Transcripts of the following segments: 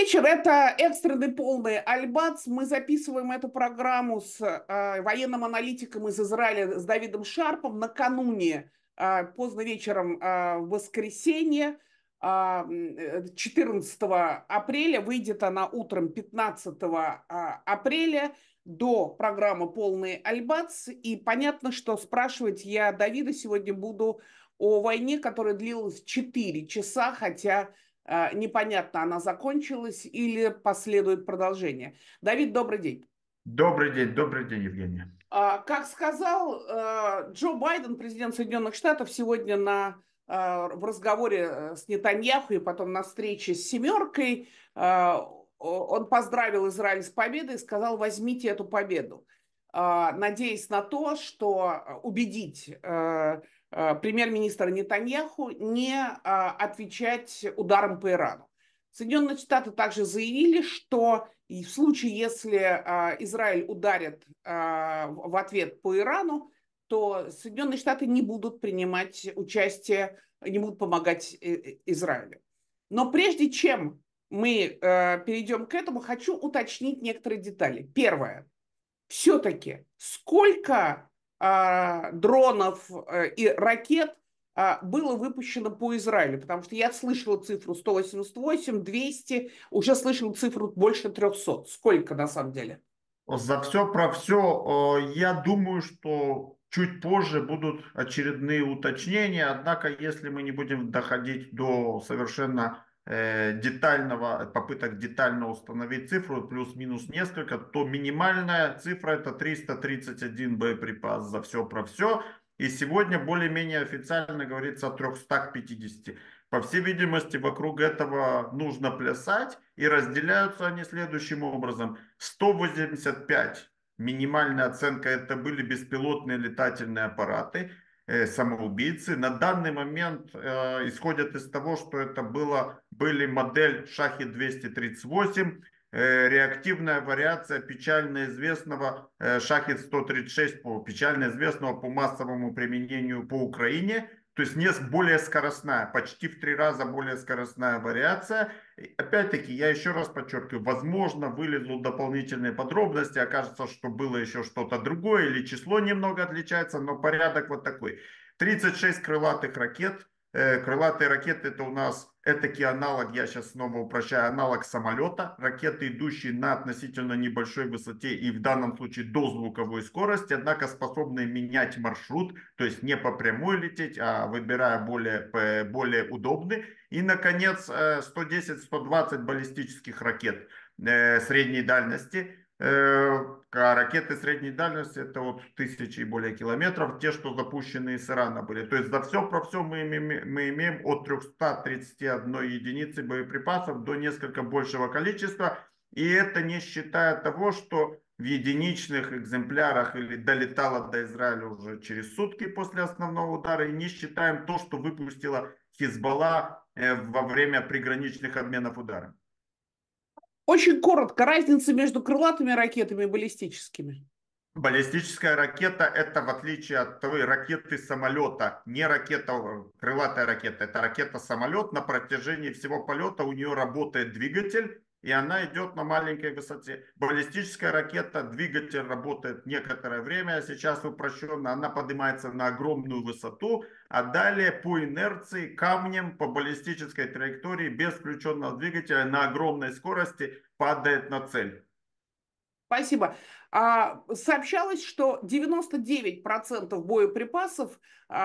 вечер. Это экстренный полный Альбац. Мы записываем эту программу с военным аналитиком из Израиля, с Давидом Шарпом, накануне, поздно вечером в воскресенье, 14 апреля. Выйдет она утром 15 апреля. До программы «Полный Альбац». И понятно, что спрашивать я Давида сегодня буду о войне, которая длилась 4 часа, хотя непонятно, она закончилась или последует продолжение. Давид, добрый день. Добрый день, Евгения. Как сказал Джо Байден, президент Соединенных Штатов, сегодня в разговоре с Нетаньяху и потом на встрече с «семеркой», он поздравил Израиль с победой и сказал: возьмите эту победу, надеясь на то, что убедить премьер-министра Нетаньяху не отвечать ударом по Ирану. Соединенные Штаты также заявили, что и в случае, если Израиль ударит в ответ по Ирану, то Соединенные Штаты не будут принимать участие, не будут помогать Израилю. Но прежде чем мы перейдем к этому, хочу уточнить некоторые детали. Первое. Все-таки сколько дронов и ракет было выпущено по Израилю? Потому что я слышала цифру 188, 200, уже слышала цифру больше 300. Сколько на самом деле? За все про все, я думаю, что чуть позже будут очередные уточнения, однако если мы не будем доходить до совершенно попыток детально установить цифру, плюс-минус несколько, то минимальная цифра это 331 боеприпас за все про все. И сегодня более-менее официально говорится о 350. По всей видимости, вокруг этого нужно плясать, и разделяются они следующим образом. 185 минимальная оценка, это были беспилотные летательные аппараты, самоубийцы. На данный момент исходят из того, что это были модель Шахид-238, реактивная вариация печально известного Шахид-136, печально известного по массовому применению по Украине. То есть более скоростная, почти в 3 раза более скоростная вариация. Опять-таки, я еще раз подчеркиваю, возможно, вылезут дополнительные подробности, окажется, что было еще что-то другое, или число немного отличается, но порядок вот такой. 36 крылатых ракет. Крылатые ракеты это у нас этакий аналог, я сейчас снова упрощаю, аналог самолета. Ракеты, идущие на относительно небольшой высоте и в данном случае до звуковой скорости, однако способные менять маршрут, то есть не по прямой лететь, а выбирая более удобный. И, наконец, 110-120 баллистических ракет средней дальности. Ракеты средней дальности это от 1000 и более километров, те, что запущены из Ирана были. То есть за все про все мы имеем от 331 единицы боеприпасов до несколько большего количества. И это не считая того, что в единичных экземплярах или долетало до Израиля уже через сутки после основного удара. И не считаем то, что выпустила Хизбалла во время приграничных обменов ударами. Очень коротко, разница между крылатыми ракетами и баллистическими. Баллистическая ракета это в отличие от той ракеты самолета, не ракета, крылатая ракета, это ракета-самолет. На протяжении всего полета у нее работает двигатель, и она идет на маленькой высоте. Баллистическая ракета, двигатель работает некоторое время, сейчас упрощенно, она поднимается на огромную высоту, а далее по инерции, камнем, по баллистической траектории, без включенного двигателя, на огромной скорости падает на цель. Спасибо. Сообщалось, что 99% боеприпасов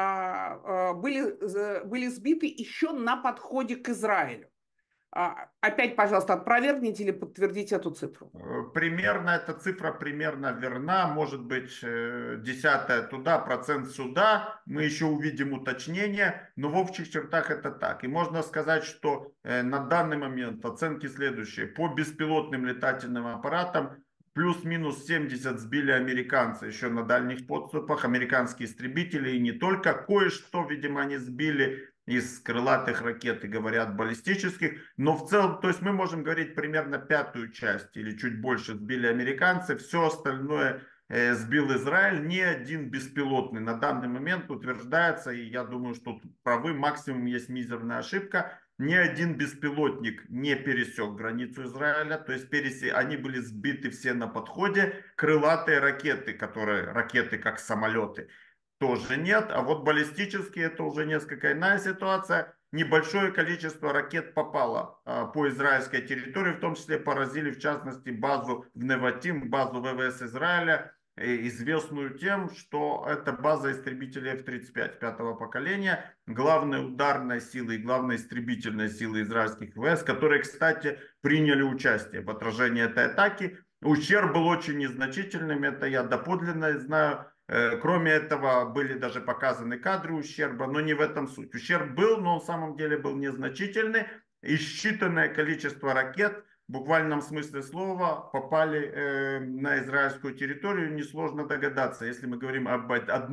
были сбиты еще на подходе к Израилю. Опять, пожалуйста, опровергните или подтвердите эту цифру. Примерно эта цифра примерно верна, может быть десятая туда, процент сюда, мы еще увидим уточнение, но в общих чертах это так. И можно сказать, что на данный момент оценки следующие. По беспилотным летательным аппаратам плюс-минус 70 сбили американцы еще на дальних подступах, американские истребители и не только, кое-что, видимо, они сбили из крылатых ракет и говорят баллистических, но в целом, то есть мы можем говорить примерно пятую часть или чуть больше сбили американцы, все остальное сбил Израиль, ни один беспилотный на данный момент утверждается, и я думаю, что тут правы, максимум есть мизерная ошибка, ни один беспилотник не пересек границу Израиля, то есть они были сбиты все на подходе. Крылатые ракеты, ракеты как самолеты, тоже нет. А вот баллистические, это уже несколько иная ситуация. Небольшое количество ракет попало по израильской территории, в том числе поразили в частности базу в Неватим, базу ВВС Израиля, известную тем, что это база истребителей F-35 пятого поколения, главной ударной силы и главной истребительной силы израильских ВВС, которые, кстати, приняли участие в отражении этой атаки. Ущерб был очень незначительным, это я доподлинно знаю. Кроме этого, были даже показаны кадры ущерба, но не в этом суть. Ущерб был, но он в самом деле был незначительный. И считанное количество ракет, в буквальном смысле слова, попали на израильскую территорию. Несложно догадаться, если мы говорим об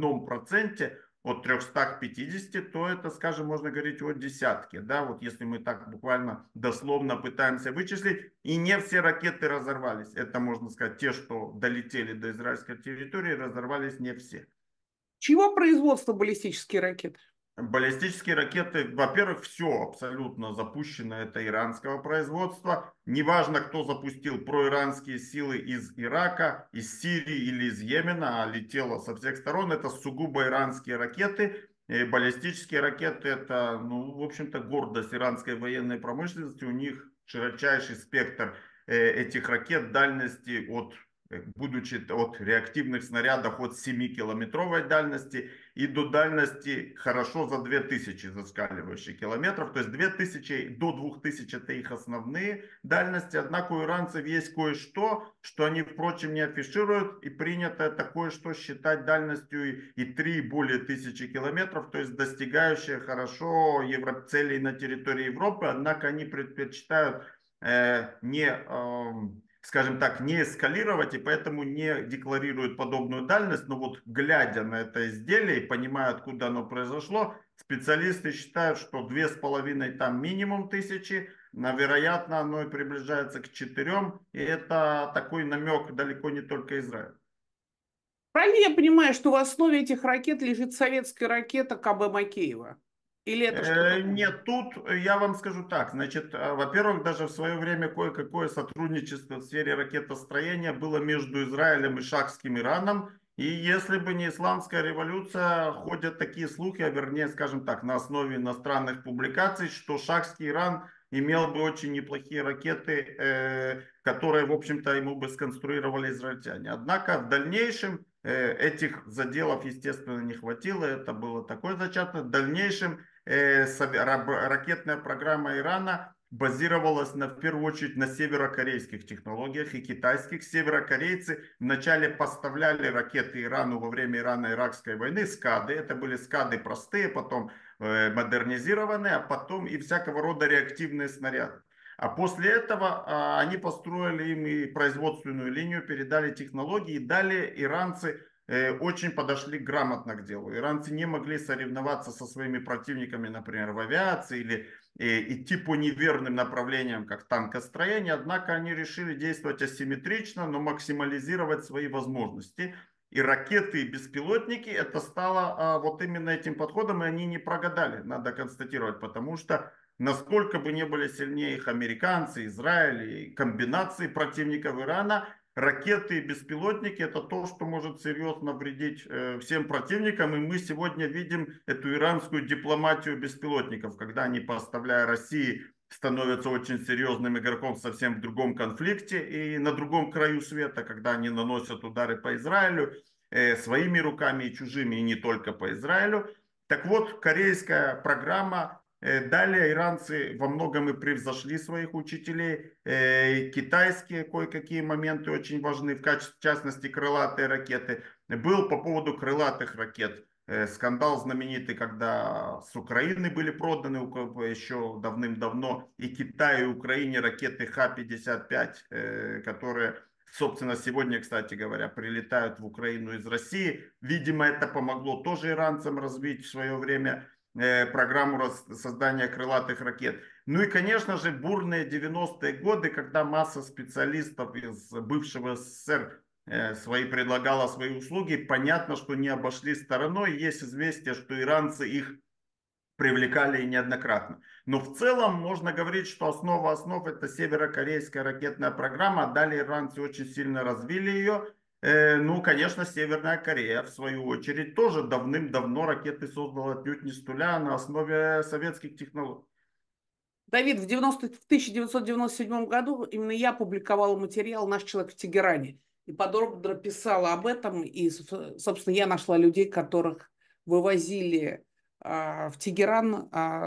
1% от 350, то это, скажем, можно говорить о десятке. Да, вот если мы так буквально дословно пытаемся вычислить. И не все ракеты разорвались. Это, можно сказать, те, что долетели до израильской территории, разорвались не все. Чего производства баллистические ракеты? Баллистические ракеты, во-первых, все абсолютно запущено, это иранского производства. Неважно, кто запустил проиранские силы из Ирака, из Сирии или из Йемена, а летело со всех сторон, это сугубо иранские ракеты. И баллистические ракеты это, ну, в общем-то, гордость иранской военной промышленности. У них широчайший спектр этих ракет дальности будучи от реактивных снарядов от 7-километровой дальности и до дальности хорошо за 2000 зашкаливающих километров. То есть 2000 до 2000 это их основные дальности. Однако у иранцев есть кое-что, что они, впрочем, не афишируют. И принято это кое-что считать дальностью и 3 и более тысячи километров. То есть достигающие хорошо целей на территории Европы. Однако они предпочитают скажем так, не эскалировать и поэтому не декларируют подобную дальность. Но вот глядя на это изделие и понимая, откуда оно произошло, специалисты считают, что 2,5 там минимум тысячи, но вероятно оно и приближается к 4. И это такой намек далеко не только Израиль. Правильно я понимаю, что в основе этих ракет лежит советская ракета КБ Макеева? Или это что-то новое? Нет, тут я вам скажу так. Значит, во-первых, даже в свое время кое-какое сотрудничество в сфере ракетостроения было между Израилем и шахским Ираном. И если бы не исламская революция, ходят такие слухи, а вернее, скажем так, на основе иностранных публикаций, что шахский Иран имел бы очень неплохие ракеты, которые, в общем-то, ему бы сконструировали израильтяне. Однако в дальнейшем этих заделов, естественно, не хватило. Это было такое зачатое. В дальнейшем ракетная программа Ирана базировалась в первую очередь на северокорейских технологиях и китайских. Северокорейцы вначале поставляли ракеты Ирану во время Ирано-Иракской войны, скады. Это были скады простые, потом модернизированные, а потом и всякого рода реактивные снаряды. А после этого они построили им и производственную линию, передали технологии, и далее иранцы очень подошли грамотно к делу. Иранцы не могли соревноваться со своими противниками, например, в авиации или идти по неверным направлениям, как танкостроение, однако они решили действовать асимметрично, но максимализировать свои возможности. И ракеты, и беспилотники, это стало вот именно этим подходом, и они не прогадали, надо констатировать, потому что насколько бы не были сильнее их американцы, Израиль и комбинации противников Ирана, ракеты и беспилотники это то, что может серьезно вредить всем противникам. И мы сегодня видим эту иранскую дипломатию беспилотников, когда они, поставляя России, становятся очень серьезным игроком совсем в другом конфликте и на другом краю света, когда они наносят удары по Израилю своими руками и чужими, и не только по Израилю. Так вот, корейская программа. Далее иранцы во многом и превзошли своих учителей. Китайские кое-какие моменты очень важны, в частности крылатые ракеты. Был по поводу крылатых ракет скандал знаменитый, когда с Украины были проданы еще давным-давно и Китаю, и Украине ракеты Х-55, которые, собственно, сегодня, кстати говоря, прилетают в Украину из России. Видимо, это помогло тоже иранцам развить в свое время программу создания крылатых ракет. Ну и, конечно же, бурные 90-е годы, когда масса специалистов из бывшего СССР предлагала свои услуги, понятно, что не обошли стороной. Есть известие, что иранцы их привлекали и неоднократно. Но в целом можно говорить, что основа основ это северокорейская ракетная программа. Далее иранцы очень сильно развили ее. Ну, конечно, Северная Корея, в свою очередь, тоже давным-давно ракеты создала отнюдь не с нуля, а на основе советских технологий. Давид, в 1997 году именно я публиковала материал «Наш человек в Тегеране» и подробно писала об этом. И, собственно, я нашла людей, которых вывозили в Тегеран.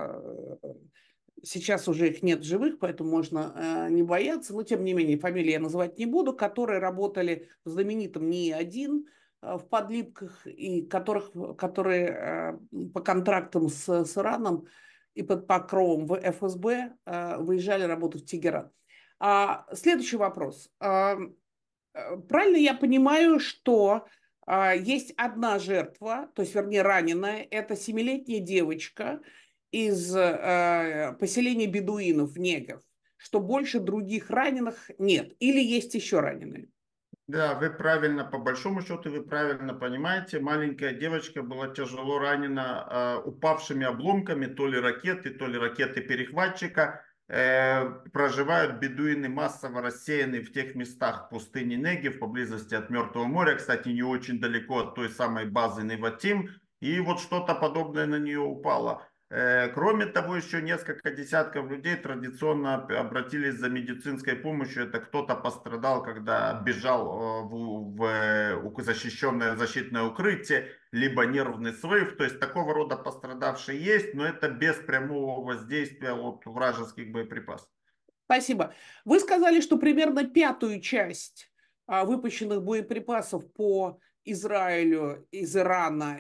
Сейчас уже их нет живых, поэтому можно не бояться. Но, тем не менее, фамилии я называть не буду, которые работали в знаменитом НИИ-1 в подлипках, и которые по контрактам с Ираном и под покровом в ФСБ выезжали работать в Тегеран. Следующий вопрос. Правильно я понимаю, что есть одна жертва, то есть, вернее, раненая, это 7-летняя девочка из поселения бедуинов в Негев, что больше других раненых нет? Или есть еще раненые? Да, вы правильно, по большому счету, вы правильно понимаете. Маленькая девочка была тяжело ранена упавшими обломками, то ли ракеты перехватчика. Проживают бедуины массово рассеянные в тех местах пустыни Негев, поблизости от Мертвого моря, кстати, не очень далеко от той самой базы Неватим. И вот что-то подобное на нее упало. Кроме того, еще несколько десятков людей традиционно обратились за медицинской помощью. Это кто-то пострадал, когда бежал в защищенное защитное укрытие, либо нервный срыв. То есть такого рода пострадавшие есть, но это без прямого воздействия от вражеских боеприпасов. Спасибо. Вы сказали, что примерно пятую часть выпущенных боеприпасов по Израилю из Ирана,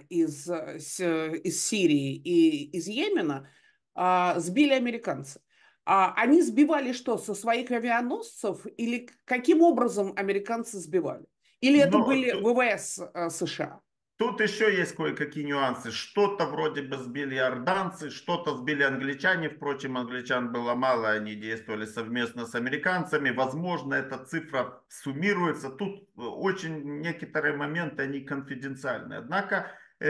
из Сирии и из Йемена сбили американцы. Они сбивали что, со своих авианосцев или каким образом американцы сбивали? Или это Но были ВВС США? тут еще есть кое-какие нюансы. Что-то вроде бы сбили иорданцы, что-то сбили англичане. Впрочем, англичан было мало, они действовали совместно с американцами. Возможно, эта цифра суммируется. Тут очень некоторые моменты, они конфиденциальны. Однако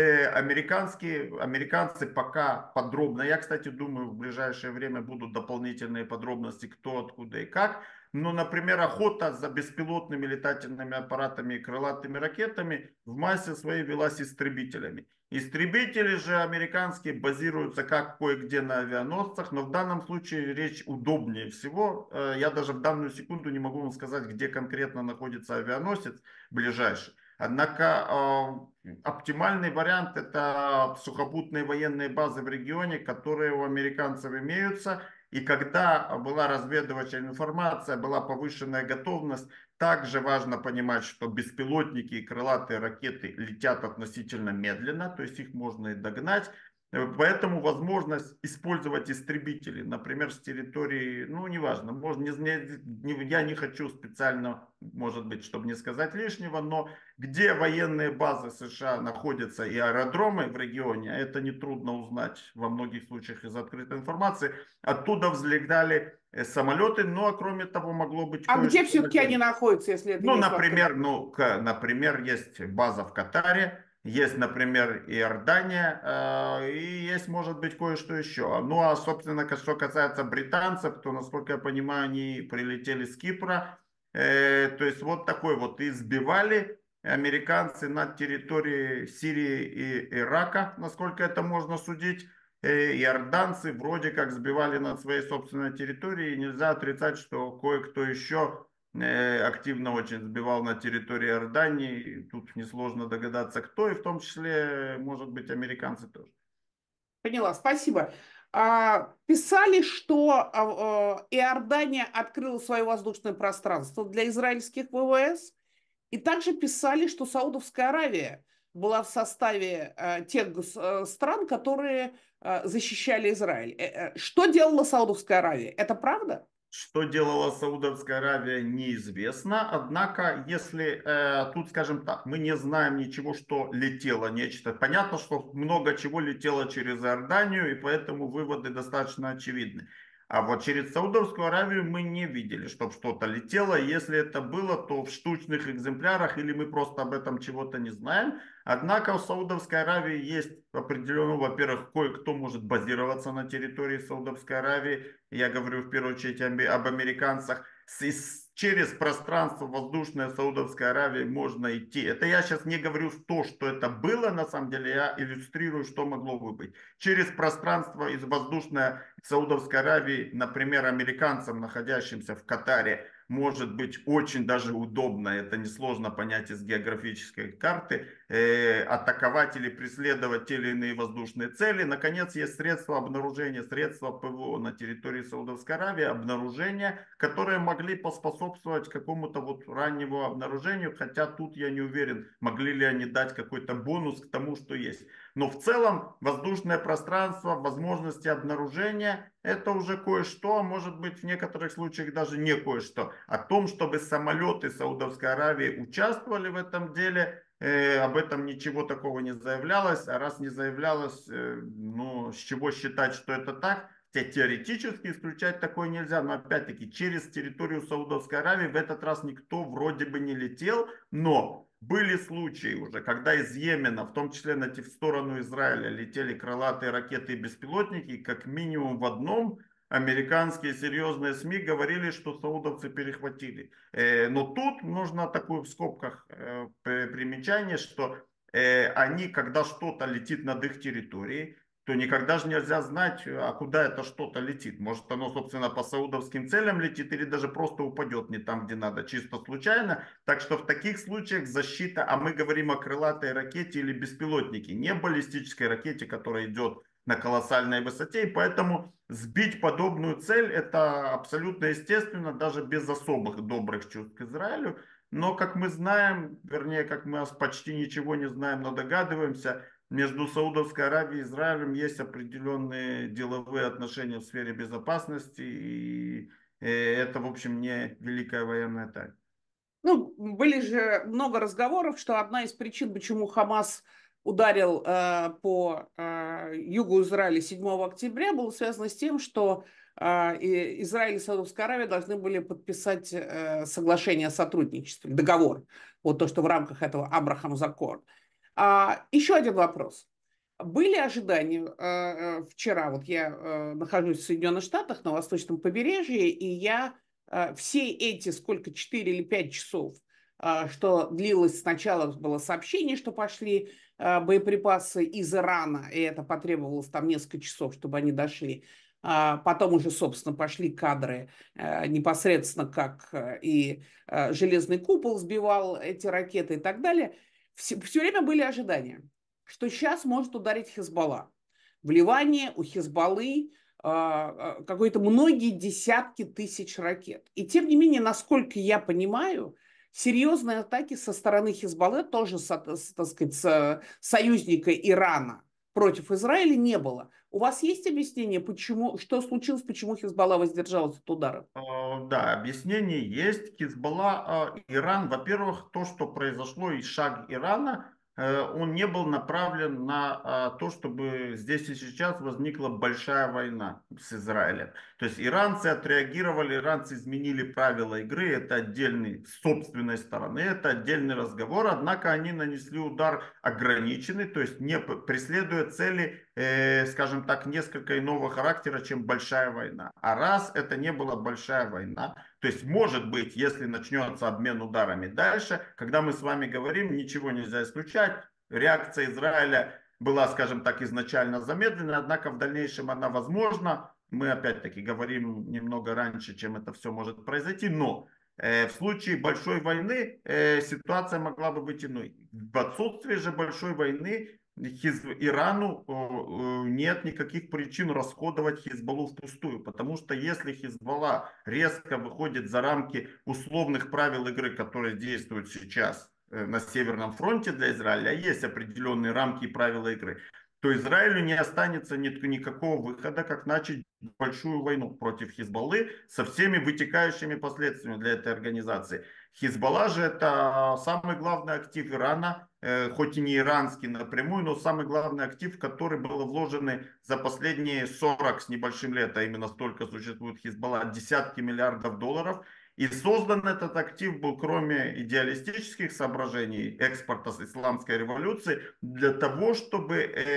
американцы пока подробно, я, кстати, думаю, в ближайшее время будут дополнительные подробности, кто, откуда и как. Но, например, охота за беспилотными летательными аппаратами и крылатыми ракетами в массе своей велась истребителями. Истребители же американские базируются как кое-где на авианосцах, но в данном случае речь удобнее всего. Я даже в данную секунду не могу вам сказать, где конкретно находится авианосец ближайший. Однако оптимальный вариант это сухопутные военные базы в регионе, которые у американцев имеются. И когда была разведывательная информация, была повышенная готовность, также важно понимать, что беспилотники и крылатые ракеты летят относительно медленно, то есть их можно и догнать. Поэтому возможность использовать истребители, например, с территории, ну, неважно, можно, я не хочу специально, может быть, чтобы не сказать лишнего, но где военные базы США находятся и аэродромы в регионе, это нетрудно узнать во многих случаях из открытой информации, оттуда взлетали самолеты, ну, а кроме того, могло быть А где кое-что все-таки они наземное. находятся, если это Ну, есть в открытом? например, например, есть база в Катаре, есть, например, Иордания, и есть, может быть, кое-что еще. Ну, а, собственно, что касается британцев, то, насколько я понимаю, они прилетели с Кипра. То есть вот такой вот. И сбивали американцы над территорией Сирии и Ирака, насколько это можно судить. Иорданцы вроде как сбивали над своей собственной территорией. И нельзя отрицать, что кое-кто еще активно очень сбивал на территории Иордании. Тут несложно догадаться, кто, и в том числе, может быть, американцы тоже. Поняла, спасибо. Писали, что Иордания открыла свое воздушное пространство для израильских ВВС, и также писали, что Саудовская Аравия была в составе тех стран, которые защищали Израиль. Что делала Саудовская Аравия? Это правда? Что делала Саудовская Аравия, неизвестно. Однако, если тут, скажем так, мы не знаем ничего, что летело нечто. Понятно, что много чего летело через Иорданию, и поэтому выводы достаточно очевидны. А вот через Саудовскую Аравию мы не видели, чтобы что-то летело. Если это было, то в штучных экземплярах или мы просто об этом чего-то не знаем. Однако в Саудовской Аравии есть определенно, во-первых, кое-кто может базироваться на территории Саудовской Аравии. Я говорю в первую очередь об американцах. Через пространство воздушное Саудовской Аравии можно идти. Это я сейчас не говорю то, что это было, на самом деле я иллюстрирую, что могло бы быть. Через пространство из воздушное Саудовской Аравии, например, американцам, находящимся в Катаре, может быть очень даже удобно, это несложно понять из географической карты, атаковать или преследовать те или иные воздушные цели. Наконец, есть средства обнаружения, средства ПВО на территории Саудовской Аравии, обнаружения, которые могли поспособствовать какому-то вот раннему обнаружению, хотя тут я не уверен, могли ли они дать какой-то бонус к тому, что есть. Но в целом воздушное пространство, возможности обнаружения, это уже кое-что, а может быть в некоторых случаях даже не кое-что. О том, чтобы самолеты Саудовской Аравии участвовали в этом деле, об этом ничего такого не заявлялось. А раз не заявлялось, ну, с чего считать, что это так? Теоретически исключать такое нельзя, но опять-таки через территорию Саудовской Аравии в этот раз никто вроде бы не летел, но были случаи уже, когда из Йемена, в том числе в сторону Израиля, летели крылатые ракеты и беспилотники, и как минимум в одном американские серьезные СМИ говорили, что саудовцы перехватили. Но тут нужно такое в скобках примечание, что они, когда что-то летит над их территорией, то никогда же нельзя знать, а куда это что-то летит. Может оно, собственно, по саудовским целям летит или даже просто упадет не там, где надо, чисто случайно. Так что в таких случаях защита, а мы говорим о крылатой ракете или беспилотнике, не баллистической ракете, которая идет на колоссальной высоте, и поэтому сбить подобную цель это абсолютно естественно, даже без особых добрых чувств к Израилю. Но, как мы знаем, вернее, как мы почти ничего не знаем, но догадываемся, между Саудовской Аравией и Израилем есть определенные деловые отношения в сфере безопасности, и это, в общем, не великая военная тайна. Ну, были же много разговоров, что одна из причин, почему Хамас ударил по югу Израиля 7 октября, было связано с тем, что Израиль и Саудовская Аравия должны были подписать соглашение о сотрудничестве, договор. Вот то, что в рамках этого Абрахам Закон. Еще один вопрос. Были ожидания вчера, вот я нахожусь в Соединенных Штатах на восточном побережье, и я все эти, сколько, 4 или 5 часов, что длилось сначала, было сообщение, что пошли боеприпасы из Ирана, и это потребовалось там несколько часов, чтобы они дошли. Потом уже, собственно, пошли кадры непосредственно, как и железный купол сбивал эти ракеты и так далее. Все время были ожидания, что сейчас может ударить Хизбалла. В Ливане у Хизбаллы какой-то многие десятки тысяч ракет. И тем не менее, насколько я понимаю, серьезные атаки со стороны Хизбаллы, тоже, так сказать, союзника Ирана против Израиля не было. У вас есть объяснение, почему, что случилось, почему Хизбалла воздержалась от ударов? Да, объяснение есть. Хизбалла, Иран, во-первых, то, что произошло и шаг Ирана, он не был направлен на то, чтобы здесь и сейчас возникла большая война с Израилем. То есть иранцы отреагировали, иранцы изменили правила игры, это отдельный, с собственной стороны, это отдельный разговор, однако они нанесли удар ограниченный, то есть не преследуя цели, скажем так, несколько иного характера, чем большая война. А раз это не была большая война, то есть может быть, если начнется обмен ударами дальше, когда мы с вами говорим, ничего нельзя исключать, реакция Израиля была, скажем так, изначально замедлена, однако в дальнейшем она возможна. Мы опять-таки говорим немного раньше, чем это все может произойти, но в случае большой войны ситуация могла бы быть иной. В отсутствии же большой войны Ирану нет никаких причин расходовать Хизбаллу впустую, потому что если Хизбалла резко выходит за рамки условных правил игры, которые действуют сейчас на Северном фронте для Израиля, а есть определенные рамки и правила игры, то Израилю не останется никакого выхода, как начать большую войну против Хизбаллы со всеми вытекающими последствиями для этой организации. Хизбалла же это самый главный актив Ирана, хоть и не иранский напрямую, но самый главный актив, в который был вложены за последние 40 с небольшим лет, а именно столько существует Хизбалла, десятки миллиардов долларов. И создан этот актив был, кроме идеалистических соображений экспорта с исламской революции, для того, чтобы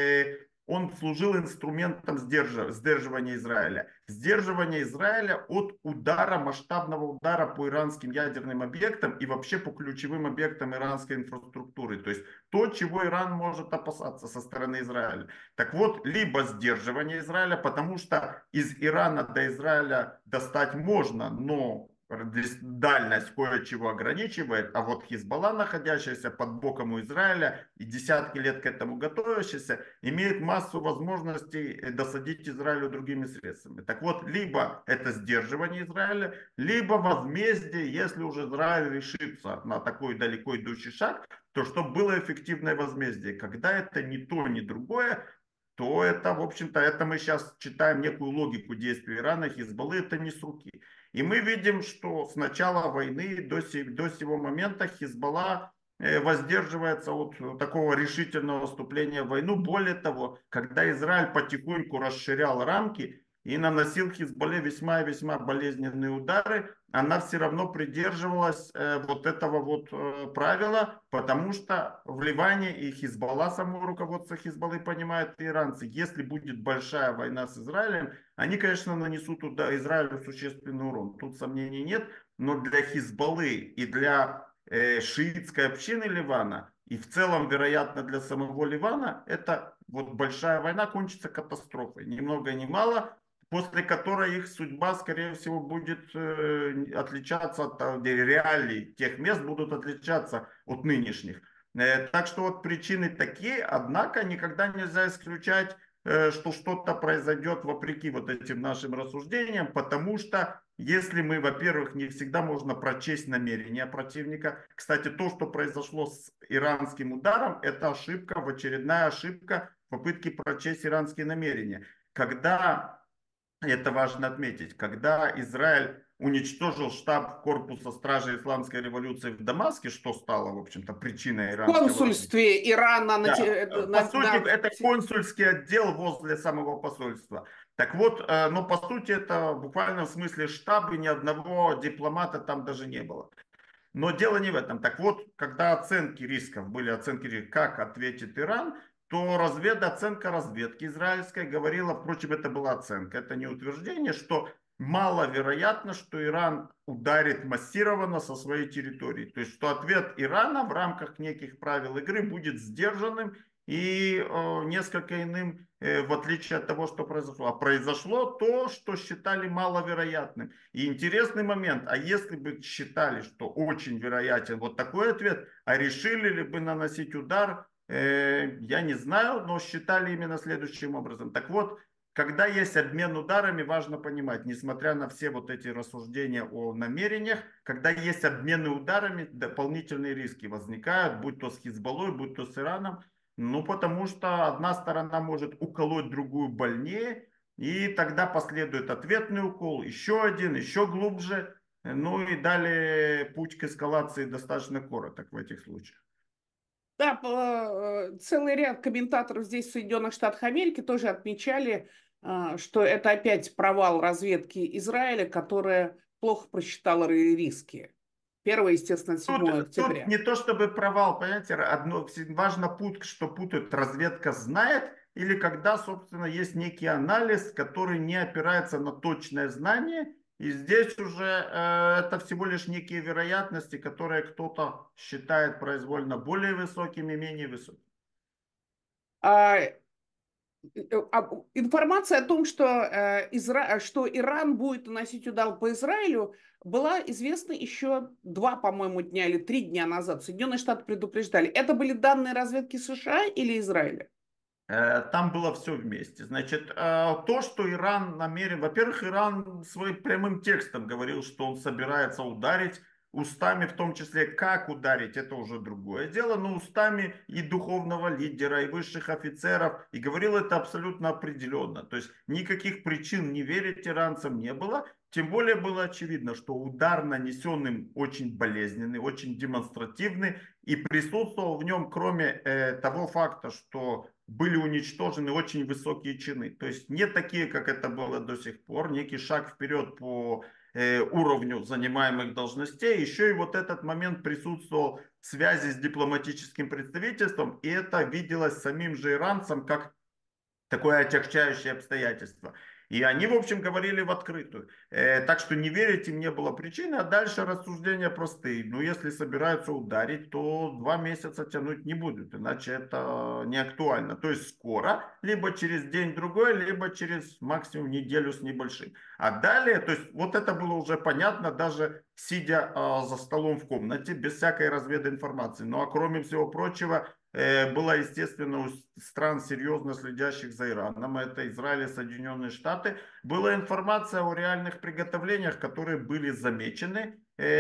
он служил инструментом сдерживания Израиля. Сдерживание Израиля от удара, масштабного удара по иранским ядерным объектам и вообще по ключевым объектам иранской инфраструктуры. То есть то, чего Иран может опасаться со стороны Израиля. Так вот, либо сдерживание Израиля, потому что из Ирана до Израиля достать можно, но дальность кое-чего ограничивает, а вот Хизбалла, находящаяся под боком у Израиля и десятки лет к этому готовящаяся, имеет массу возможностей досадить Израилю другими средствами. Так вот, либо это сдерживание Израиля, либо возмездие, если уже Израиль решится на такой далеко идущий шаг, то чтобы было эффективное возмездие. Когда это ни то, ни другое, то это, в общем-то, это мы сейчас читаем некую логику действий Ирана и Хизбаллы, это не с руки. И мы видим, что с начала войны до сего момента Хизбалла воздерживается от такого решительного вступления в войну. Более того, когда Израиль потихоньку расширял рамки и наносил Хизбалле весьма и весьма болезненные удары, она все равно придерживалась вот этого вот правила, потому что в Ливане и Хизбалла, само руководство Хизбаллы понимает, и иранцы, если будет большая война с Израилем, они, конечно, нанесут туда Израилю существенный урон. Тут сомнений нет, но для Хизбаллы и для шиитской общины Ливана, и в целом, вероятно, для самого Ливана, это вот большая война кончится катастрофой. Ни много ни мало, после которой их судьба, скорее всего, будет отличаться от реалий тех мест, будут отличаться от нынешних. Так что вот причины такие, однако никогда нельзя исключать, что что-то произойдет вопреки вот этим нашим рассуждениям, потому что если мы, во-первых, не всегда можно прочесть намерения противника. Кстати, то, что произошло с иранским ударом, это ошибка, очередная ошибка в попытке прочесть иранские намерения. Когда, это важно отметить, когда Израиль уничтожил штаб корпуса стражи исламской революции в Дамаске, что стало, в общем-то, причиной В иранского... консульстве Ирана Да, по сути, это консульский отдел возле самого посольства. Так вот, но по сути это буквально в смысле штаб, и ни одного дипломата там даже не было. Но дело не в этом. Так вот, когда оценки рисков, были оценки рисков, как ответит Иран, то оценка разведки израильской говорила, впрочем, это была оценка, это не утверждение, что маловероятно, что Иран ударит массированно со своей территории. То есть, что ответ Ирана в рамках неких правил игры будет сдержанным и несколько иным, в отличие от того, что произошло. А произошло то, что считали маловероятным. И интересный момент, а если бы считали, что очень вероятен вот такой ответ, а решили ли бы наносить удар, я не знаю, но считали именно следующим образом. Так вот, когда есть обмен ударами, важно понимать, несмотря на все вот эти рассуждения о намерениях, когда есть обмены ударами, дополнительные риски возникают, будь то с Хизбаллой, будь то с Ираном, ну потому что одна сторона может уколоть другую больнее, и тогда последует ответный укол, еще один, еще глубже, ну и далее путь к эскалации достаточно короток в этих случаях. Да, целый ряд комментаторов здесь, в Соединенных Штатах Америки, тоже отмечали, что это опять провал разведки Израиля, которая плохо просчитала риски. Первое, естественно, 7 Тут октября. не то чтобы провал, понимаете, важно что путают, разведка знает, или когда, собственно, есть некий анализ, который не опирается на точное знание, и здесь уже это всего лишь некие вероятности, которые кто-то считает произвольно более высокими, менее высокими. А, Информация о том, что Иран будет наносить удар по Израилю, была известна еще 2, по-моему, дня или 3 дня назад. Соединенные Штаты предупреждали. Это были данные разведки США или Израиля? Там было все вместе. Значит, то, что Иран намерен... Во-первых, Иран своим прямым текстом говорил, что он собирается ударить устами, в том числе, как ударить, это уже другое дело, но устами и духовного лидера, и высших офицеров, и говорил это абсолютно определенно. То есть никаких причин не верить иранцам не было. тем более было очевидно, что удар нанесен им очень болезненный, очень демонстративный, и присутствовал в нем, кроме того факта, что были уничтожены очень высокие чины. То есть не такие, как это было до сих пор, некий шаг вперед по уровню занимаемых должностей. Еще и вот этот момент присутствовал в связи с дипломатическим представительством, и это виделось самим же иранцам как такое отягчающее обстоятельство. И они, в общем, говорили в открытую. Так что не верить им не было причины, а дальше рассуждения простые. Ну, если собираются ударить, то 2 месяца тянуть не будут, иначе это не актуально. То есть скоро, либо через день-другой, либо через максимум неделю с небольшим. А далее, то есть вот это было уже понятно, даже сидя за столом в комнате, без всякой развединформации. Ну, а кроме всего прочего, была, естественно, у стран, серьезно следящих за Ираном, это Израиль и Соединенные Штаты, была информация о реальных приготовлениях, которые были замечены,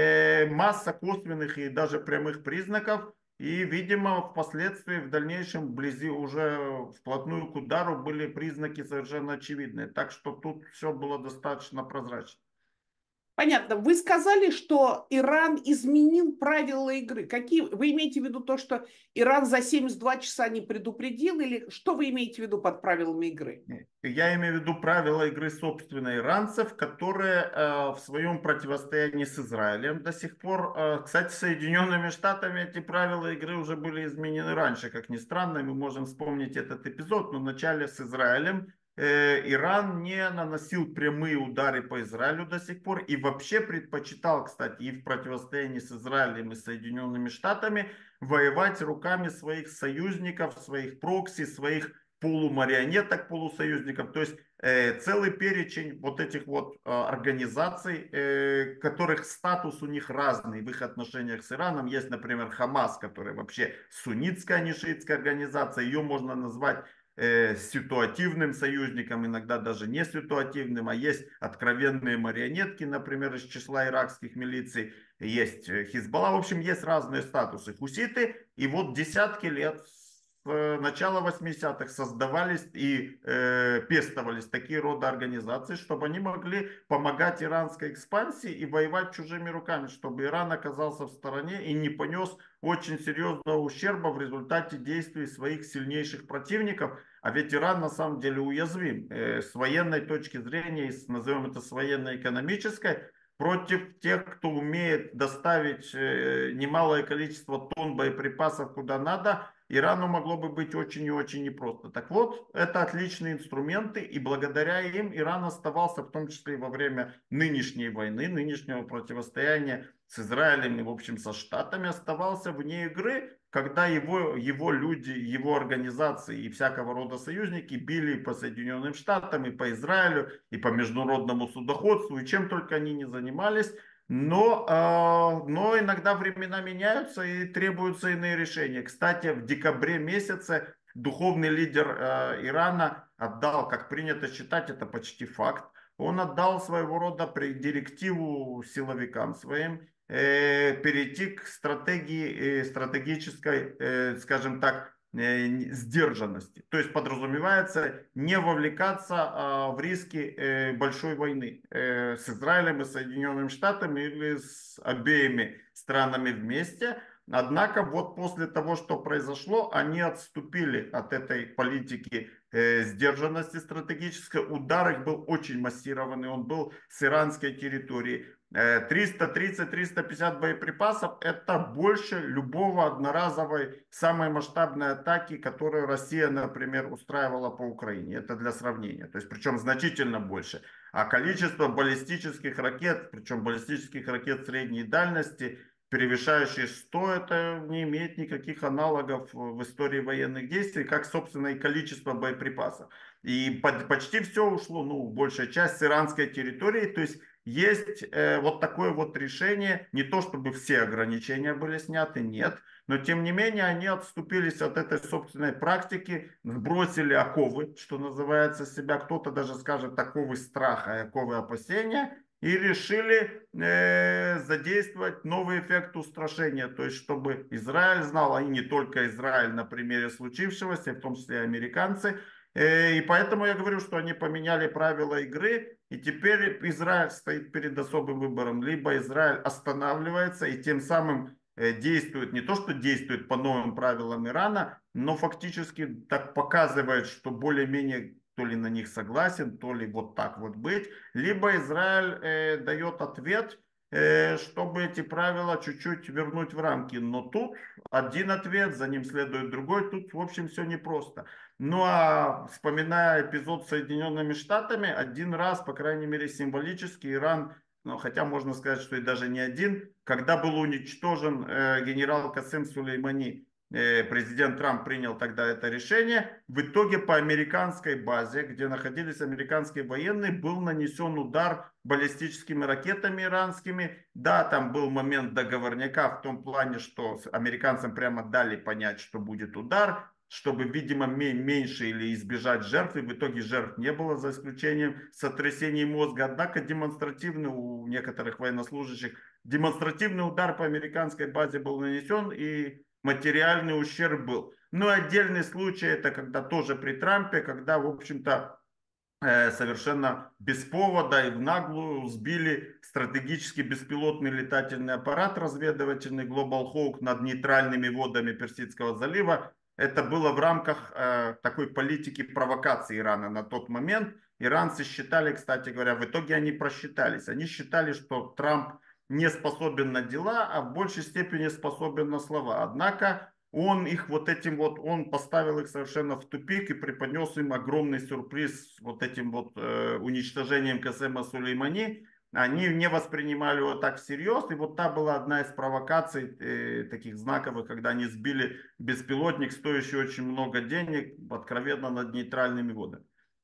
масса косвенных и даже прямых признаков, и, видимо, впоследствии, в дальнейшем, вблизи уже вплотную к удару были признаки совершенно очевидные. Так что тут все было достаточно прозрачно. Понятно. Вы сказали, что Иран изменил правила игры. Какие? Вы имеете в виду то, что Иран за 72 часа не предупредил, или что вы имеете в виду под правилами игры? Я имею в виду правила игры собственно иранцев, которые в своем противостоянии с Израилем до сих пор, кстати, с Соединенными Штатами эти правила игры уже были изменены раньше, как ни странно, мы можем вспомнить этот эпизод, но вначале с Израилем Иран не наносил прямые удары по Израилю до сих пор и вообще предпочитал, кстати, и в противостоянии с Израилем и Соединенными Штатами воевать руками своих союзников, своих прокси, своих полумарионеток, полусоюзников, то есть целый перечень вот этих вот организаций, которых статус у них разный в их отношениях с Ираном. Есть, например, Хамас, которая вообще суннитская, а не шиитская организация, ее можно назвать ситуативным союзником, иногда даже не ситуативным, а есть откровенные марионетки, например, из числа иракских милиций, есть Хизбалла, в общем, есть разные статусы. Хуситы, и вот десятки лет с начала 80-х создавались и пестовались такие рода организации, чтобы они могли помогать иранской экспансии и воевать чужими руками, чтобы Иран оказался в стороне и не понес очень серьезного ущерба в результате действий своих сильнейших противников. А ведь Иран на самом деле уязвим с военной точки зрения, назовем это с военно-экономической, против тех, кто умеет доставить немалое количество тонн боеприпасов куда надо. Ирану могло бы быть очень и очень непросто. Так вот, это отличные инструменты, и благодаря им Иран оставался, в том числе и во время нынешней войны, нынешнего противостояния с Израилем и, в общем, со Штатами, оставался вне игры, когда его люди, его организации и всякого рода союзники били по Соединенным Штатам, и по Израилю, и по международному судоходству, и чем только они не занимались. Но иногда времена меняются и требуются иные решения. Кстати, в декабре месяце духовный лидер Ирана отдал, как принято считать, это почти факт, он отдал своего рода директиву силовикам своим перейти к стратегии, стратегической, скажем так, сдержанности. То есть подразумевается не вовлекаться в риски большой войны с Израилем и Соединенными Штатами или с обеими странами вместе. Однако вот после того, что произошло, они отступили от этой политики сдержанности стратегической. Удар их был очень массированный, он был с иранской территории. 330-350 боеприпасов это больше любого одноразовой самой масштабной атаки, которую Россия, например, устраивала по Украине. Это для сравнения. То есть, причем значительно больше. А количество баллистических ракет, причем баллистических ракет средней дальности, превышающие 100, это не имеет никаких аналогов в истории военных действий, как, собственно, и количество боеприпасов. И почти все ушло, ну, большая часть с иранской территории, то есть вот такое вот решение, не то чтобы все ограничения были сняты, нет, но тем не менее они отступились от этой собственной практики, сбросили оковы, что называется, себя, кто-то даже скажет оковы страха, оковы опасения, и решили задействовать новый эффект устрашения, то есть чтобы Израиль знал, а и не только Израиль на примере случившегося, в том числе и американцы, И поэтому я говорю, что они поменяли правила игры, и теперь Израиль стоит перед особым выбором. Либо Израиль останавливается и тем самым действует, не то что действует по новым правилам Ирана, но фактически так показывает, что более-менее то ли на них согласен, то ли вот так вот быть. Либо Израиль дает ответ, чтобы эти правила чуть-чуть вернуть в рамки. Но тут один ответ, за ним следует другой. Тут, в общем, все непросто. Ну а вспоминая эпизод с Соединенными Штатами, один раз, по крайней мере символически, Иран, ну, хотя можно сказать, что и даже не один, когда был уничтожен генерал Касем Сулеймани, президент Трамп принял тогда это решение. В итоге по американской базе, где находились американские военные, был нанесен удар баллистическими ракетами иранскими. Да, там был момент договорняка в том плане, что американцам прямо дали понять, что будет удар, чтобы, видимо, меньше или избежать жертв. И в итоге жертв не было, за исключением сотрясений мозга. Однако демонстративный у некоторых военнослужащих демонстративный удар по американской базе был нанесен, и материальный ущерб был. Но отдельный случай это когда тоже при Трампе, когда, в общем-то, совершенно без повода и в наглую сбили стратегический беспилотный летательный аппарат разведывательный Global Hawk над нейтральными водами Персидского залива. Это было в рамках такой политики провокации Ирана на тот момент. Иранцы считали, кстати говоря, в итоге они просчитались. Они считали, что Трамп не способен на дела, а в большей степени способен на слова. Однако он их вот этим вот, он поставил их совершенно в тупик и преподнес им огромный сюрприз вот этим вот уничтожением Касема Сулеймани. Они не воспринимали его так всерьез. И вот та была одна из провокаций таких знаковых, когда они сбили беспилотник, стоящий очень много денег, откровенно над нейтральными водами.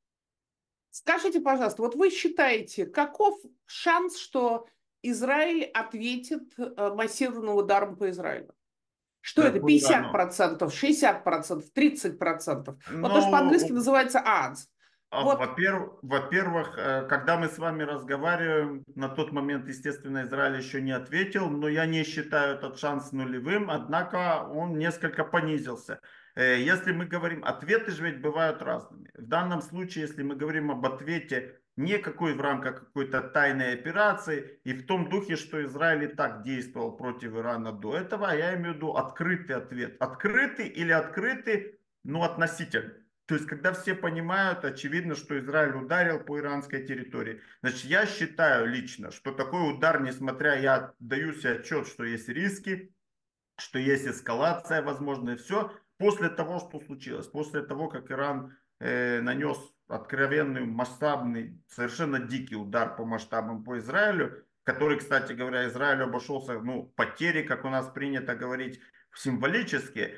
Скажите, пожалуйста, вот вы считаете, каков шанс, что Израиль ответит массированным ударом по Израилю? Что это? По Пятьдесят Ирану. процентов, 60%, 30%? Вот то, что по-английски Ну, называется odds. Вот Во-первых, когда мы с вами разговариваем, на тот момент, естественно, Израиль еще не ответил, но я не считаю этот шанс нулевым, однако он несколько понизился. Если мы говорим, ответы же ведь бывают разными. В данном случае, если мы говорим об ответе не какой в рамках какой-то тайной операции и в том духе, что Израиль и так действовал против Ирана до этого, я имею в виду открытый ответ. Открытый или открытый, но относительно. То есть, когда все понимают, очевидно, что Израиль ударил по иранской территории. Значит, я считаю лично, что такой удар, несмотря, я даю себе отчет, что есть риски, что есть эскалация, возможно, и все. После того, что случилось, после того, как Иран нанес откровенный, масштабный, совершенно дикий удар по масштабам по Израилю, который, кстати говоря, Израилю обошелся, ну, потери, как у нас принято говорить, символические.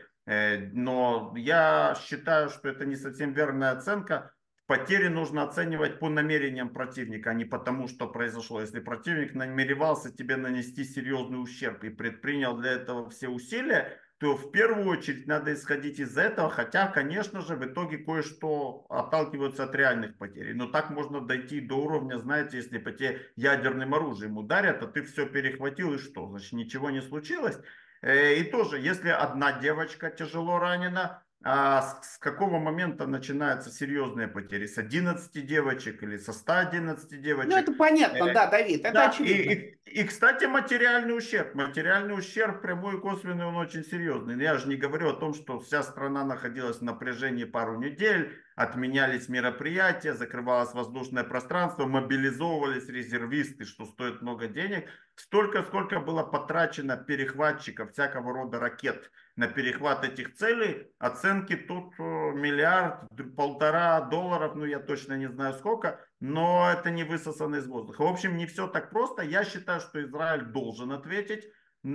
Но я считаю, что это не совсем верная оценка. Потери нужно оценивать по намерениям противника, а не потому, что произошло. Если противник намеревался тебе нанести серьезный ущерб и предпринял для этого все усилия, то в первую очередь надо исходить из этого, хотя, конечно же, в итоге кое-что отталкиваются от реальных потерь. Но так можно дойти до уровня, знаете, если по тебе ядерным оружием ударят, а ты все перехватил и что? Значит, ничего не случилось. И тоже, если одна девочка тяжело ранена, а с какого момента начинаются серьезные потери? С 11 девочек или со 111 ну, девочек? это понятно, Э, да, Давид, это Да, очевидно. кстати, материальный ущерб. Материальный ущерб прямой и косвенный, он очень серьезный. Я же не говорю о том, что вся страна находилась в напряжении пару недель, отменялись мероприятия, закрывалось воздушное пространство, мобилизовывались резервисты, что стоит много денег. Столько, сколько было потрачено перехватчиков всякого рода ракет на перехват этих целей, оценки тут миллиард, полтора долларов, ну я точно не знаю сколько, но это не высосано из воздуха. В общем, не все так просто. Я считаю, что Израиль должен ответить,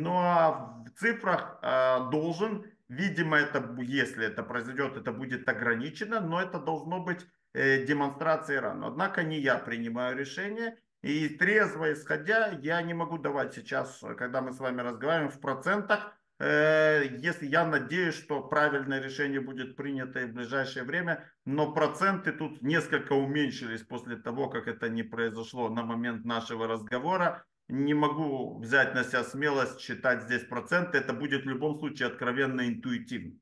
но в цифрах должен. Видимо, это, если это произойдет, это будет ограничено, но это должно быть демонстрация Ирана. Однако не я принимаю решение. И трезво исходя, я не могу давать сейчас, когда мы с вами разговариваем, в процентах. Если я надеюсь, что правильное решение будет принято и в ближайшее время, но проценты тут несколько уменьшились после того, как это не произошло на момент нашего разговора. Не могу взять на себя смелость считать здесь проценты. Это будет в любом случае откровенно интуитивно.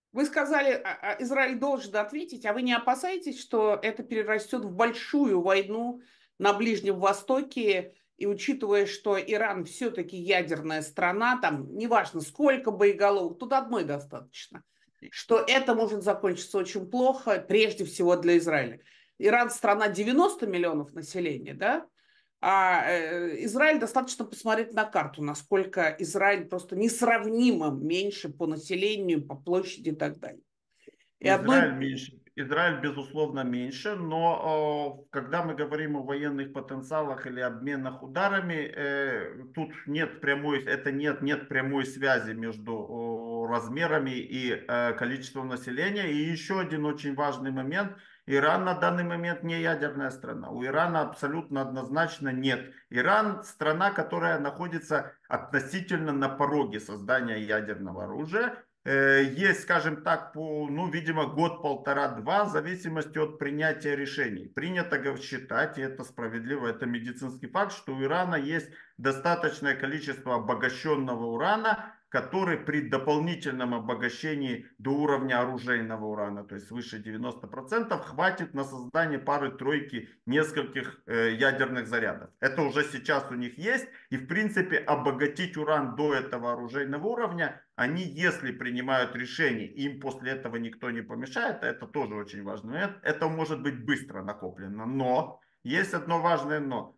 Вы сказали, Израиль должен ответить, а вы не опасаетесь, что это перерастет в большую войну на Ближнем Востоке, и учитывая, что Иран все-таки ядерная страна, там неважно сколько боеголовок, тут одной достаточно, что это может закончиться очень плохо, прежде всего для Израиля. Иран страна 90 миллионов населения, да? А Израиль достаточно посмотреть на карту, насколько Израиль просто несравнимо меньше по населению, по площади и так далее. И Израиль одной... меньше, Израиль безусловно меньше, но когда мы говорим о военных потенциалах или обменных ударами, тут нет прямой, это нет прямой связи между размерами и количеством населения. И еще один очень важный момент: Иран на данный момент не ядерная страна. У Ирана абсолютно однозначно нет. Иран страна, которая находится относительно на пороге создания ядерного оружия. Есть, скажем так, ну, видимо, год, полтора, два, в зависимости от принятия решений. Принято считать, и это справедливо, это медицинский факт, что у Ирана есть достаточное количество обогащенного урана, который при дополнительном обогащении до уровня оружейного урана, то есть свыше 90%, хватит на создание пары-тройки нескольких ядерных зарядов. Это уже сейчас у них есть, и в принципе обогатить уран до этого оружейного уровня они, если принимают решение, им после этого никто не помешает, это тоже очень важно. Это может быть быстро накоплено. Но есть одно важное но.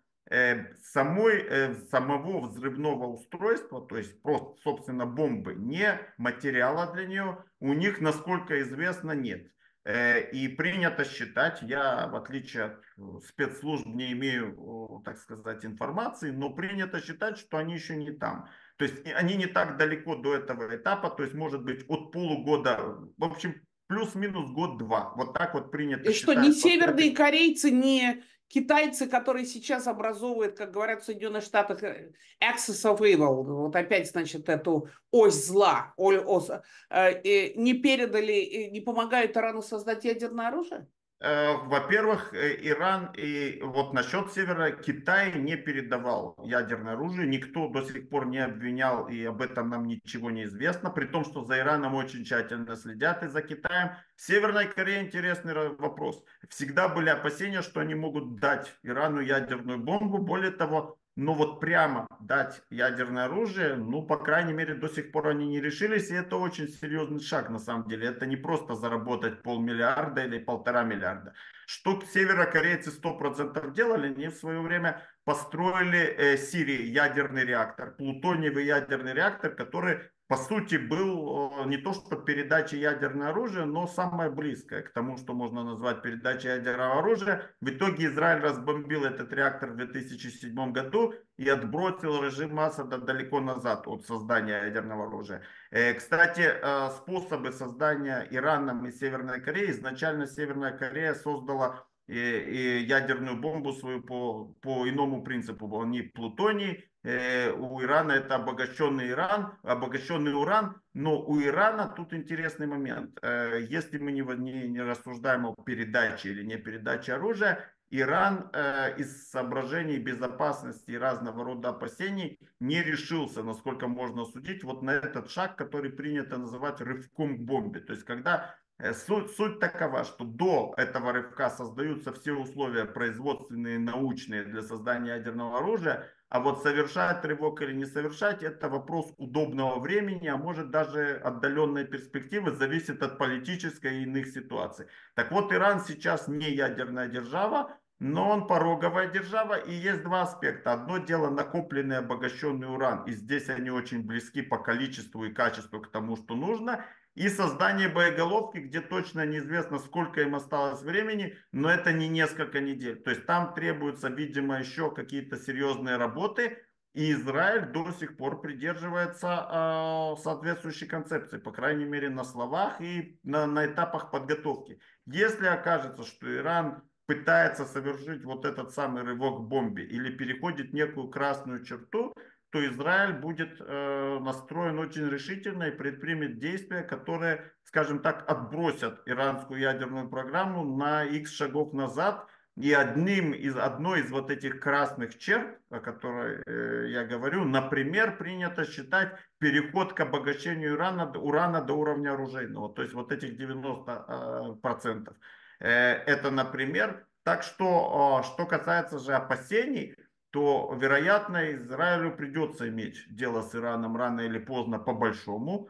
Самого взрывного устройства, то есть просто, собственно, бомбы, не материала для нее, у них, насколько известно, нет. И принято считать, я в отличие от спецслужб не имею, так сказать, информации, но принято считать, что они еще не там. То есть они не так далеко до этого этапа, то есть может быть от полугода, в общем, плюс-минус год-два. Вот так вот принято И что, ни считать, северные поскольку корейцы, ни китайцы, которые сейчас образовывают, как говорят в Соединенных Штатах, axis of evil, вот опять, значит, эту ось зла, не передали, не помогают Ирану создать ядерное оружие? Во-первых, Иран и вот насчет Севера, Китай не передавал ядерное оружие, никто до сих пор не обвинял, и об этом нам ничего не известно, при том, что за Ираном очень тщательно следят и за Китаем. В Северной Корее интересный вопрос. Всегда были опасения, что они могут дать Ирану ядерную бомбу, более того, но вот прямо дать ядерное оружие, ну, по крайней мере, до сих пор они не решились, и это очень серьезный шаг на самом деле. Это не просто заработать полмиллиарда или 1,5 миллиарда. Что северокорейцы 100% делали, они в свое время построили Сирии ядерный реактор, плутониевый ядерный реактор, который по сути был не то что передача ядерного оружия, но самое близкое к тому, что можно назвать передачей ядерного оружия. В итоге Израиль разбомбил этот реактор в 2007 году и отбросил режим Асада далеко назад от создания ядерного оружия. Кстати, способы создания Ираном и Северной Кореи, изначально Северная Корея создала и ядерную бомбу свою по иному принципу. Они плутоний, у Ирана это обогащенный уран, но у Ирана тут интересный момент. Если мы не рассуждаем о передаче или не передаче оружия, Иран из соображений безопасности и разного рода опасений не решился, насколько можно судить, вот на этот шаг, который принято называть рывком к бомбе. То есть когда суть такова, что до этого рывка создаются все условия производственные, научные для создания ядерного оружия, а вот совершать рывок или не совершать, это вопрос удобного времени, а может даже отдаленной перспективы, зависит от политической и иных ситуаций. Так вот, Иран сейчас не ядерная держава, но он пороговая держава, и есть два аспекта. Одно дело накопленный обогащенный уран, и здесь они очень близки по количеству и качеству к тому, что нужно. И создание боеголовки, где точно неизвестно, сколько им осталось времени, но это не несколько недель. То есть там требуются, видимо, еще какие-то серьезные работы. И Израиль до сих пор придерживается соответствующей концепции, по крайней мере на словах и на этапах подготовки. Если окажется, что Иран пытается совершить вот этот самый рывок к бомбе или переходит некую красную черту, то Израиль будет настроен очень решительно и предпримет действия, которые, скажем так, отбросят иранскую ядерную программу на X шагов назад, И одной из вот этих красных черт, о которой я говорю, например, принято считать переход к обогащению урана до уровня оружейного, то есть вот этих 90%. Это, например, так что, что касается же опасений, то, вероятно, Израилю придется иметь дело с Ираном рано или поздно по-большому.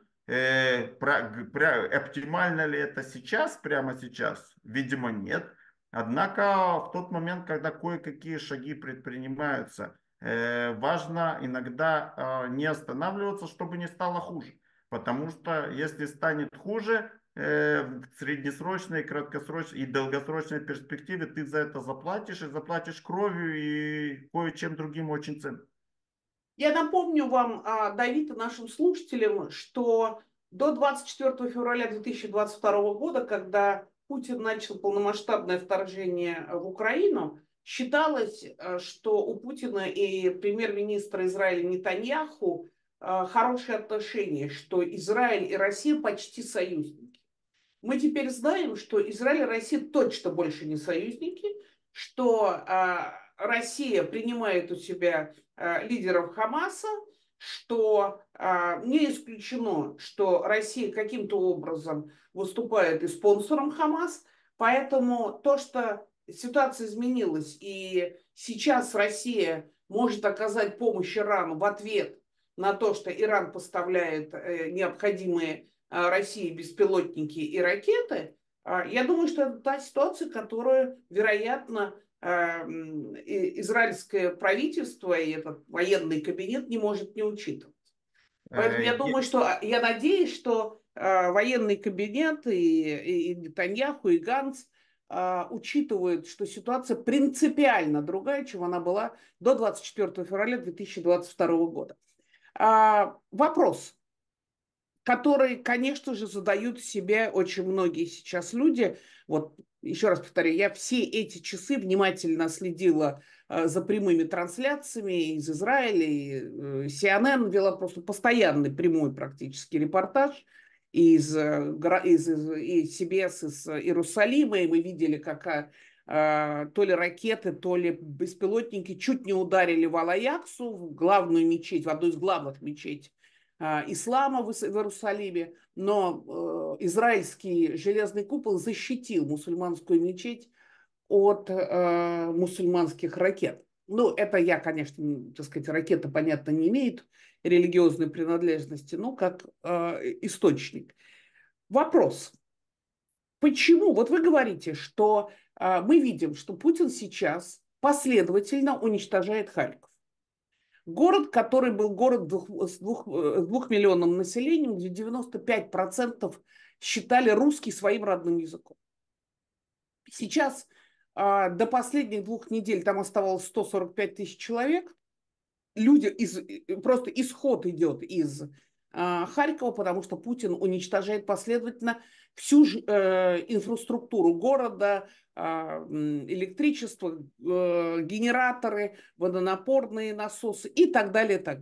Оптимально ли это сейчас, прямо сейчас? Видимо, нет. Однако в тот момент, когда кое-какие шаги предпринимаются, важно иногда не останавливаться, чтобы не стало хуже. Потому что если станет хуже, в среднесрочной, краткосрочной и долгосрочной перспективе ты за это заплатишь, и заплатишь кровью и кое-чем другим очень ценным. Я напомню вам, Давид, и нашим слушателям, что до 24 февраля 2022 года, когда Путин начал полномасштабное вторжение в Украину, считалось, что у Путина и премьер-министра Израиля Нетаньяху хорошие отношения, что Израиль и Россия почти союзники. Мы теперь знаем, что Израиль и Россия точно больше не союзники, что Россия принимает у себя лидеров Хамаса, что не исключено, что Россия каким-то образом выступает и спонсором Хамас. Поэтому то, что ситуация изменилась, и сейчас Россия может оказать помощь Ирану в ответ на то, что Иран поставляет необходимые России беспилотники и ракеты, я думаю, что это та ситуация, которую, вероятно, израильское правительство и этот военный кабинет не может не учитывать. Поэтому я думаю, что я надеюсь, что военный кабинет и Нетаньяху, и Ганц учитывают, что ситуация принципиально другая, чем она была до 24 февраля 2022 года. Вопрос, которые, конечно же, задают себе очень многие сейчас люди. Вот еще раз повторяю, я все эти часы внимательно следила за прямыми трансляциями из Израиля, и CNN вела просто постоянный прямой практически репортаж из CBS, из Иерусалима, и мы видели, как то ли ракеты, то ли беспилотники чуть не ударили в Алаяксу, в главную мечеть, в одну из главных мечетей ислама в Иерусалиме, но израильский железный купол защитил мусульманскую мечеть от мусульманских ракет. Ну, это я, конечно, так сказать, ракета, понятно, не имеет религиозной принадлежности, но как источник. Вопрос. Почему? Вот вы говорите, что мы видим, что Путин сейчас последовательно уничтожает Харьков. Город, который был город с двухмиллионным населением, где 95% считали русский своим родным языком. Сейчас до последних 2 недель там оставалось 145 тысяч человек. Люди, просто исход идет из Харькова, потому что Путин уничтожает последовательно всю инфраструктуру города, электричество, генераторы, водонапорные насосы и так далее, и так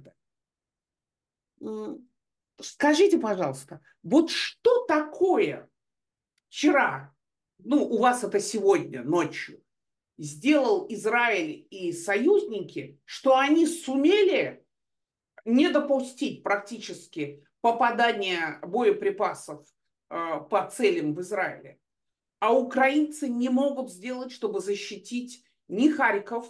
далее. Скажите, пожалуйста, вот что такое вчера, ну, у вас это сегодня ночью, сделал Израиль и союзники, что они сумели не допустить практически попадания боеприпасов по целям в Израиле. А украинцы не могут сделать, чтобы защитить ни Харьков,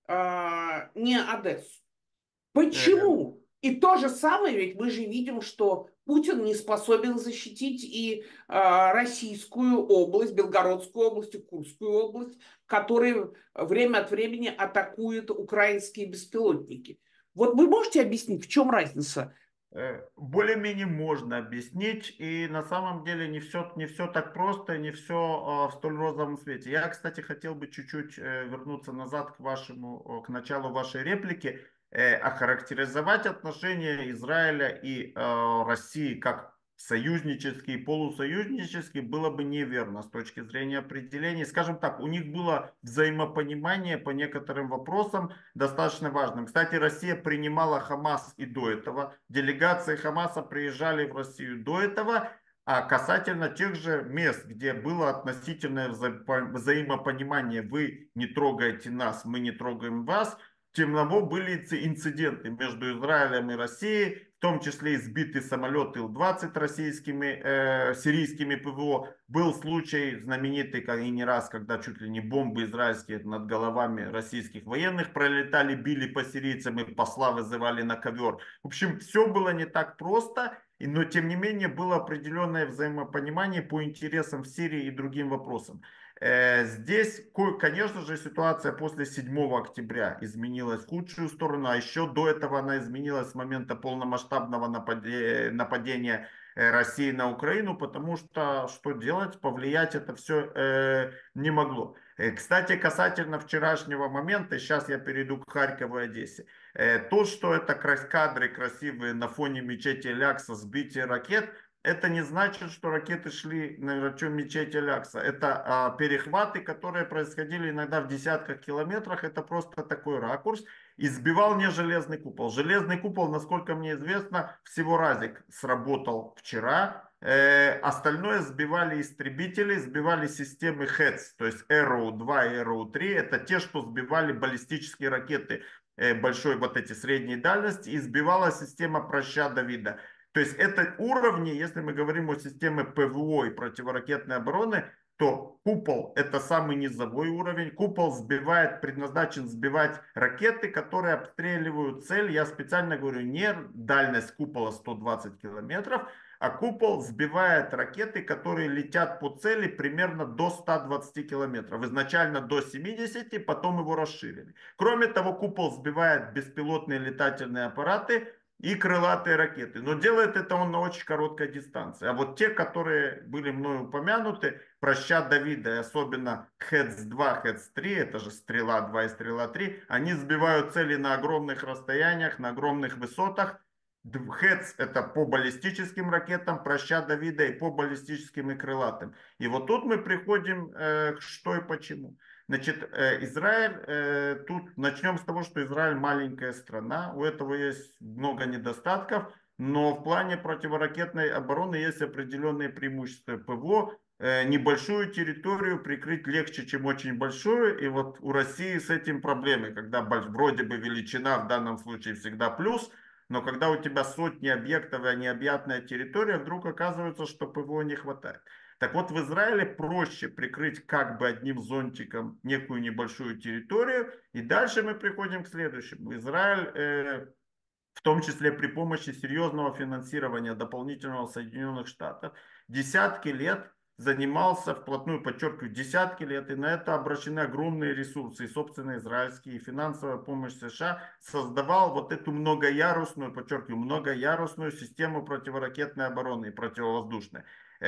ни Одессу. Почему? И то же самое, ведь мы же видим, что Путин не способен защитить и Российскую область, Белгородскую область и Курскую область, которые время от времени атакуют украинские беспилотники. Вот вы можете объяснить, в чем разница? Более-менее можно объяснить, и на самом деле не все так просто, не все в столь розовом свете. Я, кстати, хотел бы чуть-чуть вернуться назад к началу вашей реплики, охарактеризовать отношения Израиля и России как союзнические и полусоюзнические было бы неверно с точки зрения определений. Скажем так, у них было взаимопонимание по некоторым вопросам достаточно важным. Кстати, Россия принимала Хамас и до этого. Делегации Хамаса приезжали в Россию до этого. А касательно тех же мест, где было относительное взаимопонимание, вы не трогаете нас, мы не трогаем вас, тем не менее были инциденты между Израилем и Россией, в том числе избиты самолеты Ил-20 российскими, сирийскими ПВО. Был случай знаменитый, как и не раз, когда чуть ли не бомбы израильские над головами российских военных пролетали, били по сирийцам и посла вызывали на ковер. В общем, все было не так просто. Но тем не менее было определенное взаимопонимание по интересам в Сирии и другим вопросам. Здесь, конечно же, ситуация после 7 октября изменилась в худшую сторону, а еще до этого она изменилась с момента полномасштабного нападения России на Украину, потому что делать, повлиять это все не могло. Кстати, касательно вчерашнего момента, сейчас я перейду к Харькову и Одессе. То, что это кадры красивые на фоне мечети Лякса, сбитие ракет, это не значит, что ракеты шли на район мечети Лякса. Это перехваты, которые происходили иногда в десятках километрах. Это просто такой ракурс. И сбивал не железный купол. Железный купол, насколько мне известно, всего разик сработал вчера. Остальное сбивали истребители, сбивали системы HETS, то есть Arrow 2 и Arrow 3. Это те, что сбивали баллистические ракеты большой вот эти средней дальности, и сбивала система проща Давида. То есть это уровни, если мы говорим о системе ПВО и противоракетной обороны, то купол это самый низовой уровень. Купол сбивает, предназначен сбивать ракеты, которые обстреливают цель. Я специально говорю, не дальность купола 120 километров, а купол сбивает ракеты, которые летят по цели примерно до 120 километров. Изначально до 70, потом его расширили. Кроме того, купол сбивает беспилотные летательные аппараты и крылатые ракеты. Но делает это он на очень короткой дистанции. А вот те, которые были мной упомянуты, проща Давида, и особенно Хец-2, Хец-3, это же Стрела-2 и Стрела-3, они сбивают цели на огромных расстояниях, на огромных высотах. Хец это по баллистическим ракетам, проща Давида и по баллистическим и крылатым. И вот тут мы приходим к что и почему. Значит, Израиль, тут начнем с того, что Израиль маленькая страна, у этого есть много недостатков, но в плане противоракетной обороны есть определенные преимущества ПВО. Небольшую территорию прикрыть легче, чем очень большую, и вот у России с этим проблемы, когда вроде бы величина в данном случае всегда плюс, но когда у тебя сотни объектов и необъятная территория, вдруг оказывается, что ПВО не хватает. Так вот, в Израиле проще прикрыть как бы одним зонтиком некую небольшую территорию. И дальше мы приходим к следующему. Израиль, в том числе при помощи серьезного финансирования дополнительного Соединенных Штатов, десятки лет занимался, вплотную подчеркиваю, десятки лет, и на это обращены огромные ресурсы, и собственно израильские, и финансовая помощь США, создавал вот эту многоярусную, подчеркиваю, многоярусную систему противоракетной обороны и противовоздушной.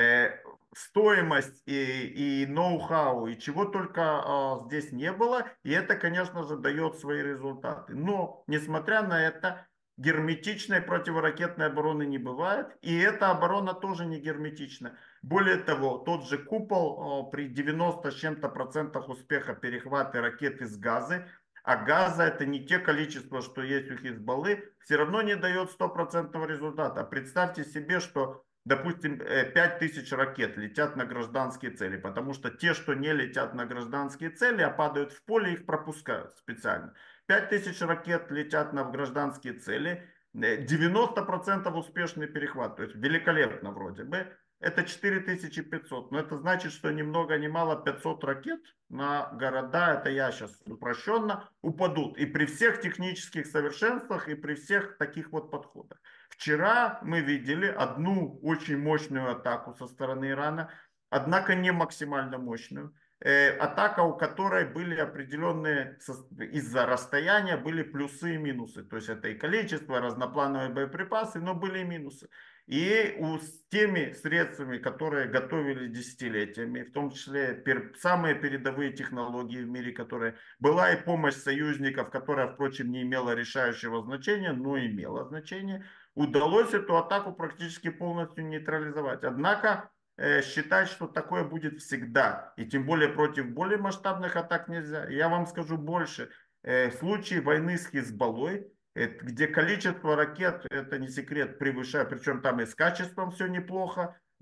Стоимость и ноу-хау, и чего только здесь не было, и это, конечно же, дает свои результаты. Но, несмотря на это, герметичной противоракетной обороны не бывает, и эта оборона тоже не герметична. Более того, тот же купол при 90 с чем-то процентах успеха перехвата ракет из Газы, а Газа это не те количества, что есть у Хизбаллы, все равно не дает стопроцентного результата. Представьте себе, что, допустим, 5000 ракет летят на гражданские цели, потому что те, что не летят на гражданские цели, а падают в поле, их пропускают специально. 5000 ракет летят на гражданские цели, 90% успешный перехват, то есть великолепно вроде бы. Это 4500, но это значит, что ни много ни мало 500 ракет на города, это я сейчас упрощенно, упадут. И при всех технических совершенствах, и при всех таких вот подходах. Вчера мы видели одну очень мощную атаку со стороны Ирана, однако не максимально мощную. Атака, у которой были определенные, из-за расстояния были плюсы и минусы. То есть это и количество, разноплановые боеприпасы, но были и минусы. И с теми средствами, которые готовили десятилетиями, в том числе самые передовые технологии в мире, которые была и помощь союзников, которая, впрочем, не имела решающего значения, но имела значение, удалось эту атаку практически полностью нейтрализовать. Однако считать, что такое будет всегда, и тем более против более масштабных атак нельзя. Я вам скажу больше. В случае войны с Хизбаллой, где количество ракет, это не секрет, превышает, причем там и с качеством все неплохо,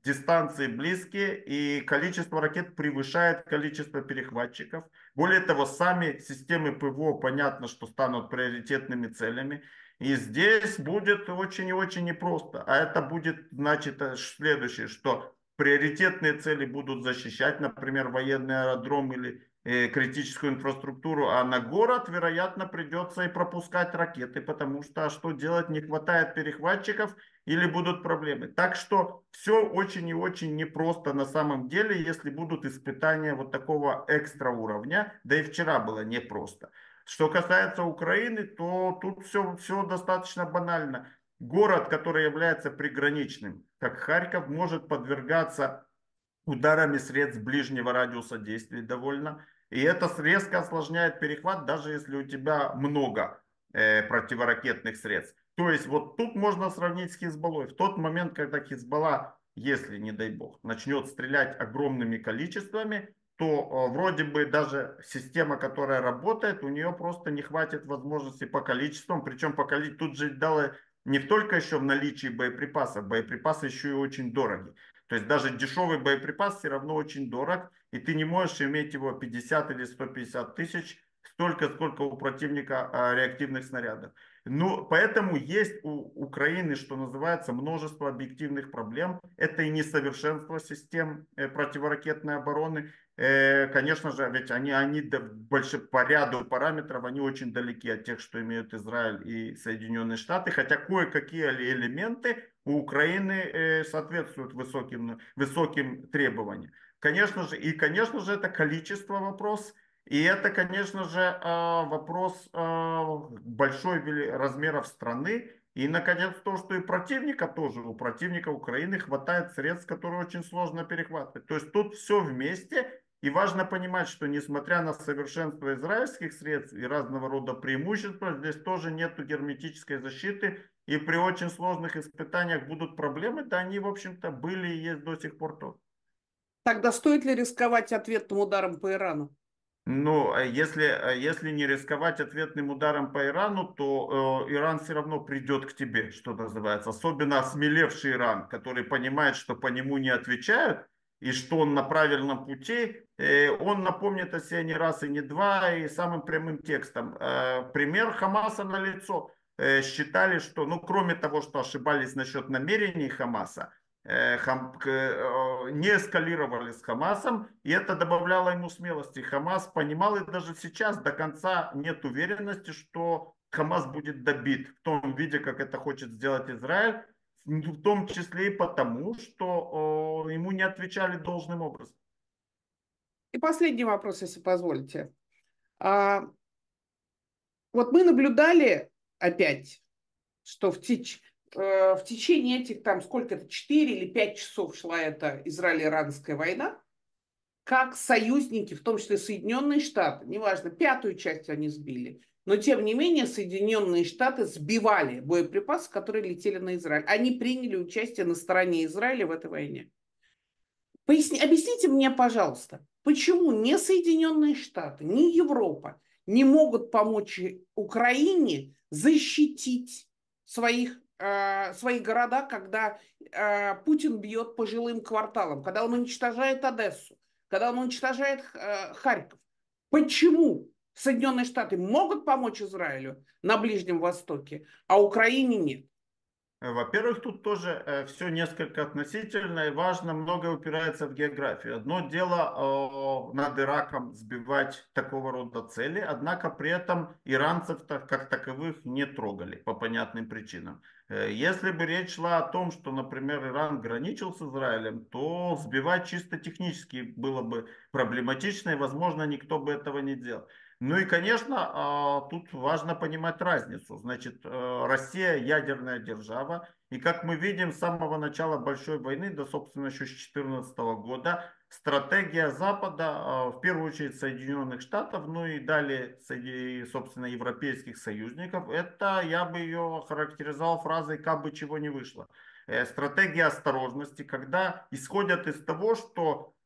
дистанции близкие, и количество ракет превышает количество перехватчиков. Более того, сами системы ПВО, понятно, что станут приоритетными целями. И здесь будет очень и очень непросто. А это будет, значит, следующее, что приоритетные цели будут защищать, например, военный аэродром или критическую инфраструктуру, а на город, вероятно, придется и пропускать ракеты, потому что что делать, не хватает перехватчиков или будут проблемы. Так что все очень и очень непросто на самом деле, если будут испытания вот такого экстра уровня, да и вчера было непросто. Что касается Украины, то тут все достаточно банально. Город, который является приграничным, как Харьков, может подвергаться ударами средств ближнего радиуса действия довольно. И это резко осложняет перехват, даже если у тебя много противоракетных средств. То есть вот тут можно сравнить с Хизбаллой. В тот момент, когда Хизбалла, если, не дай бог, начнет стрелять огромными количествами, то вроде бы даже система, которая работает, у нее просто не хватит возможности по количествам. Причем по количеству тут же дало не только еще в наличии боеприпасов, боеприпасы еще и очень дороги. То есть даже дешевый боеприпас все равно очень дорог, и ты не можешь иметь его 50 или 150 тысяч, столько, сколько у противника реактивных снарядов. Ну, поэтому есть у Украины, что называется, множество объективных проблем. Это и несовершенство систем противоракетной обороны. Конечно же, ведь они больше по ряду параметров, они очень далеки от тех, что имеют Израиль и Соединенные Штаты, хотя кое-какие элементы у Украины соответствуют высоким требованиям. Конечно же, это количество вопрос, и это, конечно же, вопрос большой размеров страны. И, наконец, то, что и противника тоже, у противника Украины хватает средств, которые очень сложно перехватывать. То есть тут все вместе. И важно понимать, что несмотря на совершенство израильских средств и разного рода преимущества, здесь тоже нет герметической защиты. И при очень сложных испытаниях будут проблемы, да они, в общем-то, были и есть до сих пор тоже. Тогда стоит ли рисковать ответным ударом по Ирану? Ну, если не рисковать ответным ударом по Ирану, то Иран все равно придет к тебе, что называется. Особенно осмелевший Иран, который понимает, что по нему не отвечают, и что он на правильном пути, он напомнит о себе не раз и не два, и самым прямым текстом. Пример Хамаса налицо. Считали, что, ну, кроме того, что ошибались насчет намерений Хамаса, не эскалировали с Хамасом, и это добавляло ему смелости. Хамас понимал, и даже сейчас до конца нет уверенности, что Хамас будет добит в том виде, как это хочет сделать Израиль, в том числе и потому, что ему не отвечали должным образом. И последний вопрос, если позволите. А, вот мы наблюдали опять, что в течение этих, там, сколько-то, 4 или 5 часов шла эта израило-иранская война, как союзники, в том числе Соединенные Штаты, неважно, пятую часть они сбили, но тем не менее Соединенные Штаты сбивали боеприпасы, которые летели на Израиль. Они приняли участие на стороне Израиля в этой войне. Объясните мне, пожалуйста, почему ни Соединенные Штаты, ни Европа не могут помочь Украине защитить свои города, когда Путин бьет по жилым кварталам, когда он уничтожает Одессу, когда он уничтожает Харьков? Почему Соединенные Штаты могут помочь Израилю на Ближнем Востоке, а Украине нет? Во-первых, тут тоже все несколько относительно и важно, многое упирается в географию. Одно дело над Ираком сбивать такого рода цели, однако при этом иранцев как таковых не трогали по понятным причинам. Если бы речь шла о том, что, например, Иран граничил с Израилем, то сбивать чисто технически было бы проблематично и, возможно, никто бы этого не делал. Ну и, конечно, тут важно понимать разницу. Значит, Россия ядерная держава, и как мы видим, с самого начала Большой войны, да, собственно, еще с 2014 года, стратегия Запада, в первую очередь Соединенных Штатов, ну и далее, собственно, европейских союзников, это я бы ее характеризовал фразой «как бы чего не вышло». Стратегия осторожности, когда исходят из того, что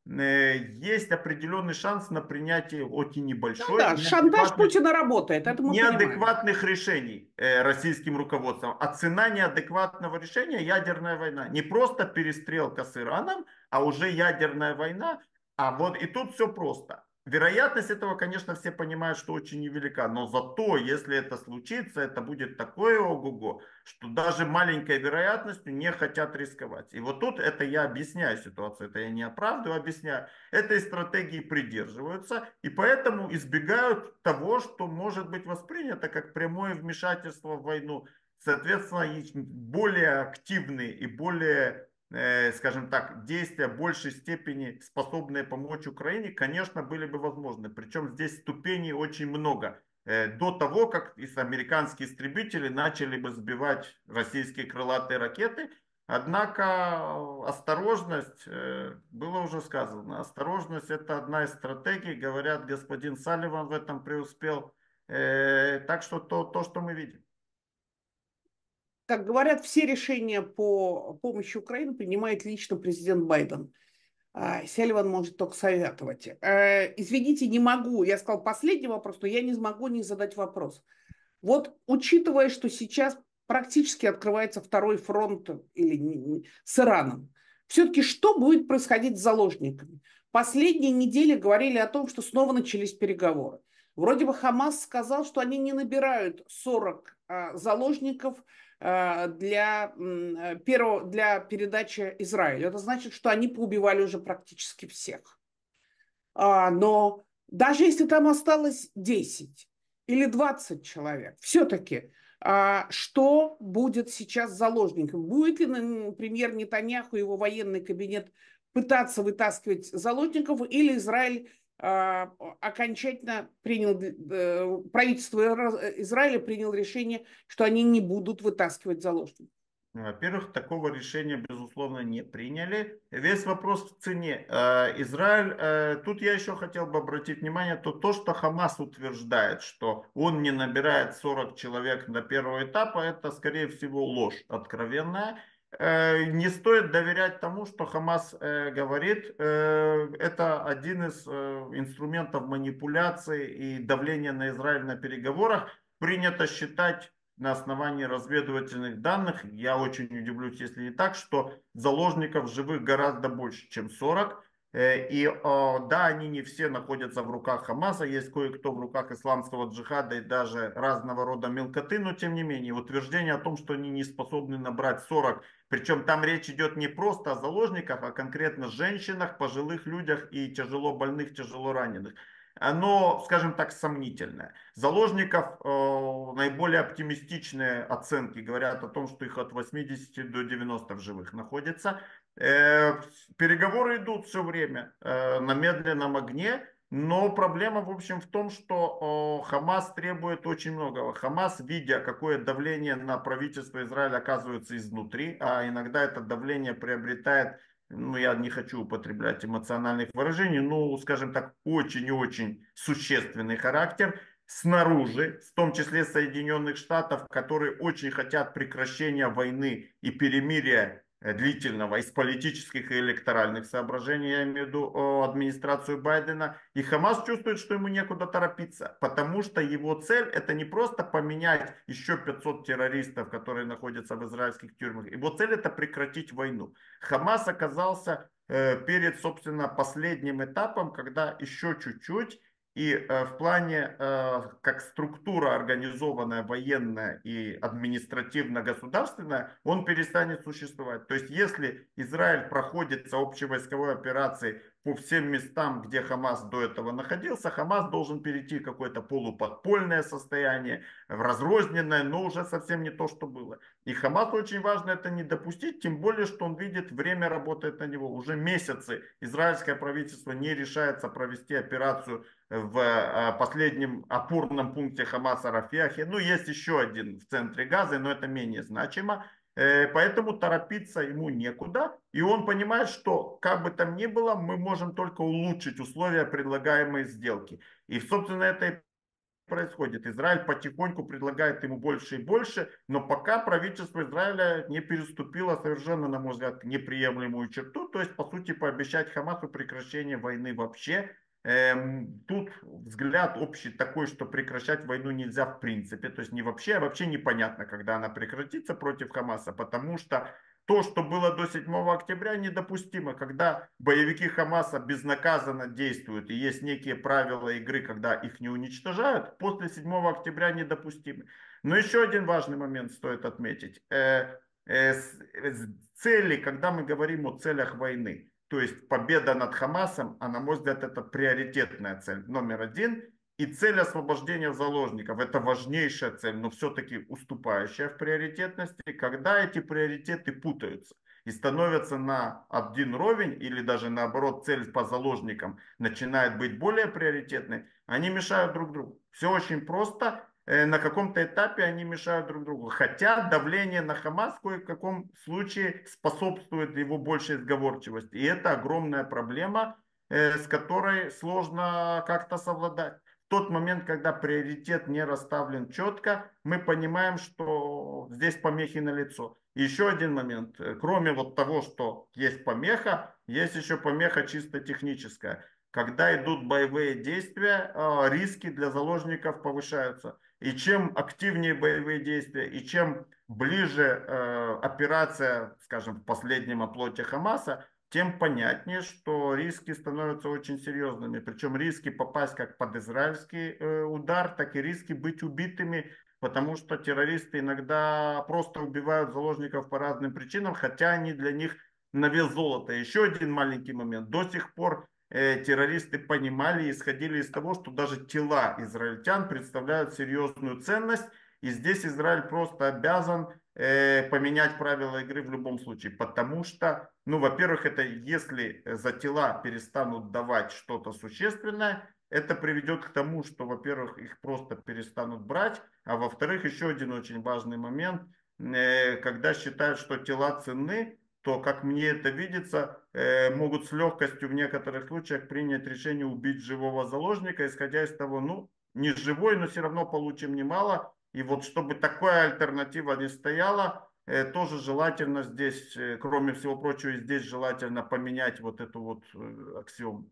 есть определенный шанс на принятие, очень Ну небольшой, да, шантаж Путина работает, это мы понимаем. неадекватных решений российским руководством. А цена неадекватного решения — ядерная война. Не просто перестрелка с Ираном, а уже ядерная война. А вот и тут все просто. Вероятность этого, конечно, все понимают, что очень невелика. Но зато, если это случится, это будет такое ого-го, что даже маленькой вероятностью не хотят рисковать. И вот тут это я объясняю ситуацию, это я не оправдываю, объясняю. Этой стратегии придерживаются и поэтому избегают того, что может быть воспринято как прямое вмешательство в войну. Соответственно, более активные и более, скажем так, действия в большей степени способные помочь Украине, конечно, были бы возможны. Причем здесь ступеней очень много. До того, как американские истребители начали бы сбивать российские крылатые ракеты. Однако осторожность, было уже сказано, осторожность — это одна из стратегий. Говорят, господин Салливан в этом преуспел. Так что то, что мы видим. Как говорят, все решения по помощи Украине принимает лично президент Байден. Селиван может только советовать. Извините, не могу. Я сказал последний вопрос, но я не смогу не задать вопрос. Вот учитывая, что сейчас практически открывается второй фронт с Ираном, все-таки что будет происходить с заложниками? Последние недели говорили о том, что снова начались переговоры. Вроде бы Хамас сказал, что они не набирают 40 заложников для передачи Израилю. Это значит, что они поубивали уже практически всех. Но даже если там осталось 10 или 20 человек, все-таки что будет сейчас с заложником? Будет ли, например, Нетаньяху и его военный кабинет пытаться вытаскивать заложников, или Израиль окончательно принял, правительство Израиля приняло решение, что они не будут вытаскивать заложников? Во-первых, такого решения, безусловно, не приняли. Весь вопрос в цене. Израиль, тут я еще хотел бы обратить внимание, то, что Хамас утверждает, что он не набирает 40 человек до первого этапа, это, скорее всего, ложь откровенная. Не стоит доверять тому, что Хамас говорит. Это один из инструментов манипуляции и давления на Израиль на переговорах. Принято считать на основании разведывательных данных, я очень удивлюсь, если не так, что заложников живых гораздо больше, чем 40. И да, они не все находятся в руках Хамаса, есть кое-кто в руках исламского джихада и даже разного рода мелкоты, но тем не менее, утверждение о том, что они не способны набрать 40, причем там речь идет не просто о заложниках, а конкретно женщинах, пожилых людях и тяжело больных, тяжело раненых, оно, скажем так, сомнительное. Заложников, наиболее оптимистичные оценки говорят о том, что их от 80 до 90 в живых находится. Переговоры идут все время на медленном огне, но проблема, в общем, в том, что Хамас требует очень многого. Хамас, видя, какое давление на правительство Израиля оказывается изнутри, а иногда это давление приобретает, ну, я не хочу употреблять эмоциональных выражений, ну, скажем так, очень и очень существенный характер снаружи, в том числе Соединенных Штатов, которые очень хотят прекращения войны и перемирия длительного из политических и электоральных соображений, я имею в виду администрацию Байдена, и Хамас чувствует, что ему некуда торопиться, потому что его цель — это не просто поменять еще 500 террористов, которые находятся в израильских тюрьмах, его цель — это прекратить войну. Хамас оказался перед, собственно, последним этапом, когда еще чуть-чуть, и в плане, как структура организованная, военная и административно-государственная, он перестанет существовать. То есть, если Израиль проходит общевойсковой операции по всем местам, где Хамас до этого находился, Хамас должен перейти в какое-то полуподпольное состояние, в разрозненное, но уже совсем не то, что было. И Хамасу очень важно это не допустить, тем более, что он видит, время работает на него. Уже месяцы израильское правительство не решается провести операцию в последнем опорном пункте Хамаса Рафиахе. Ну, есть еще один в центре Газы, но это менее значимо. Поэтому торопиться ему некуда. И он понимает, что как бы там ни было, мы можем только улучшить условия предлагаемой сделки. И, собственно, это происходит. Израиль потихоньку предлагает ему больше и больше, но пока правительство Израиля не переступило совершенно, на мой взгляд, неприемлемую черту, то есть, по сути, пообещать Хамасу прекращение войны вообще. Тут взгляд общий такой, что прекращать войну нельзя в принципе, то есть не вообще, а вообще непонятно, когда она прекратится против Хамаса, потому что то, что было до 7 октября, недопустимо. Когда боевики Хамаса безнаказанно действуют и есть некие правила игры, когда их не уничтожают, после 7 октября недопустимо. Но еще один важный момент стоит отметить. Цели, когда мы говорим о целях войны, то есть победа над Хамасом, а на мой взгляд это приоритетная цель номер один. И цель освобождения заложников – это важнейшая цель, но все-таки уступающая в приоритетности, когда эти приоритеты путаются и становятся на один ровень, или даже наоборот цель по заложникам начинает быть более приоритетной, они мешают друг другу. Все очень просто, на каком-то этапе они мешают друг другу. Хотя давление на Хамас в кое-каком случае способствует его большей сговорчивости. И это огромная проблема, с которой сложно как-то совладать. В тот момент, когда приоритет не расставлен четко, мы понимаем, что здесь помехи налицо. И еще один момент. Кроме вот того, что есть помеха, есть еще помеха чисто техническая. Когда идут боевые действия, риски для заложников повышаются. И чем активнее боевые действия, и чем ближе операция, скажем, в последнем оплоте Хамаса, тем понятнее, что риски становятся очень серьезными. Причем риски попасть как под израильский удар, так и риски быть убитыми, потому что террористы иногда просто убивают заложников по разным причинам, хотя они для них на вес золота. Еще один маленький момент. До сих пор террористы понимали и исходили из того, что даже тела израильтян представляют серьезную ценность, и здесь Израиль просто обязан поменять правила игры в любом случае, потому что, ну, во-первых, это если за тела перестанут давать что-то существенное, это приведет к тому, что, во-первых, их просто перестанут брать, а во-вторых, еще один очень важный момент, когда считают, что тела ценны, то, как мне это видится, могут с легкостью в некоторых случаях принять решение убить живого заложника, исходя из того, ну, не живой, но все равно получим немало. И вот чтобы такая альтернатива не стояла, тоже желательно здесь, кроме всего прочего, здесь желательно поменять вот эту вот аксиому.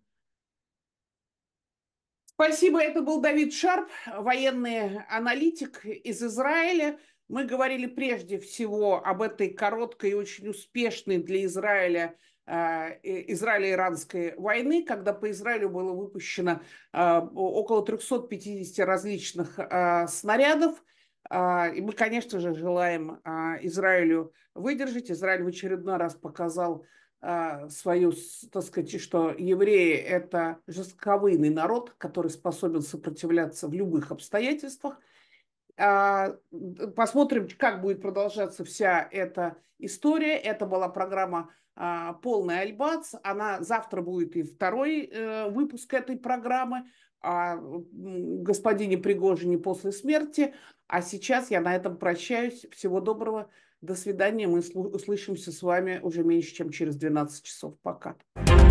Спасибо, это был Давид Шарп, военный аналитик из Израиля. Мы говорили прежде всего об этой короткой и очень успешной для Израиля израило-иранской войны, когда по Израилю было выпущено около 350 различных снарядов. И мы, конечно же, желаем Израилю выдержать. Израиль в очередной раз показал свою, так сказать, что евреи – это жестковыйный народ, который способен сопротивляться в любых обстоятельствах. Посмотрим, как будет продолжаться вся эта история. Это была программа «Полный Альбац». Завтра будет и второй выпуск этой программы о господине Пригожине после смерти. А сейчас я на этом прощаюсь. Всего доброго. До свидания. Мы услышимся с вами уже меньше, чем через 12 часов. Пока.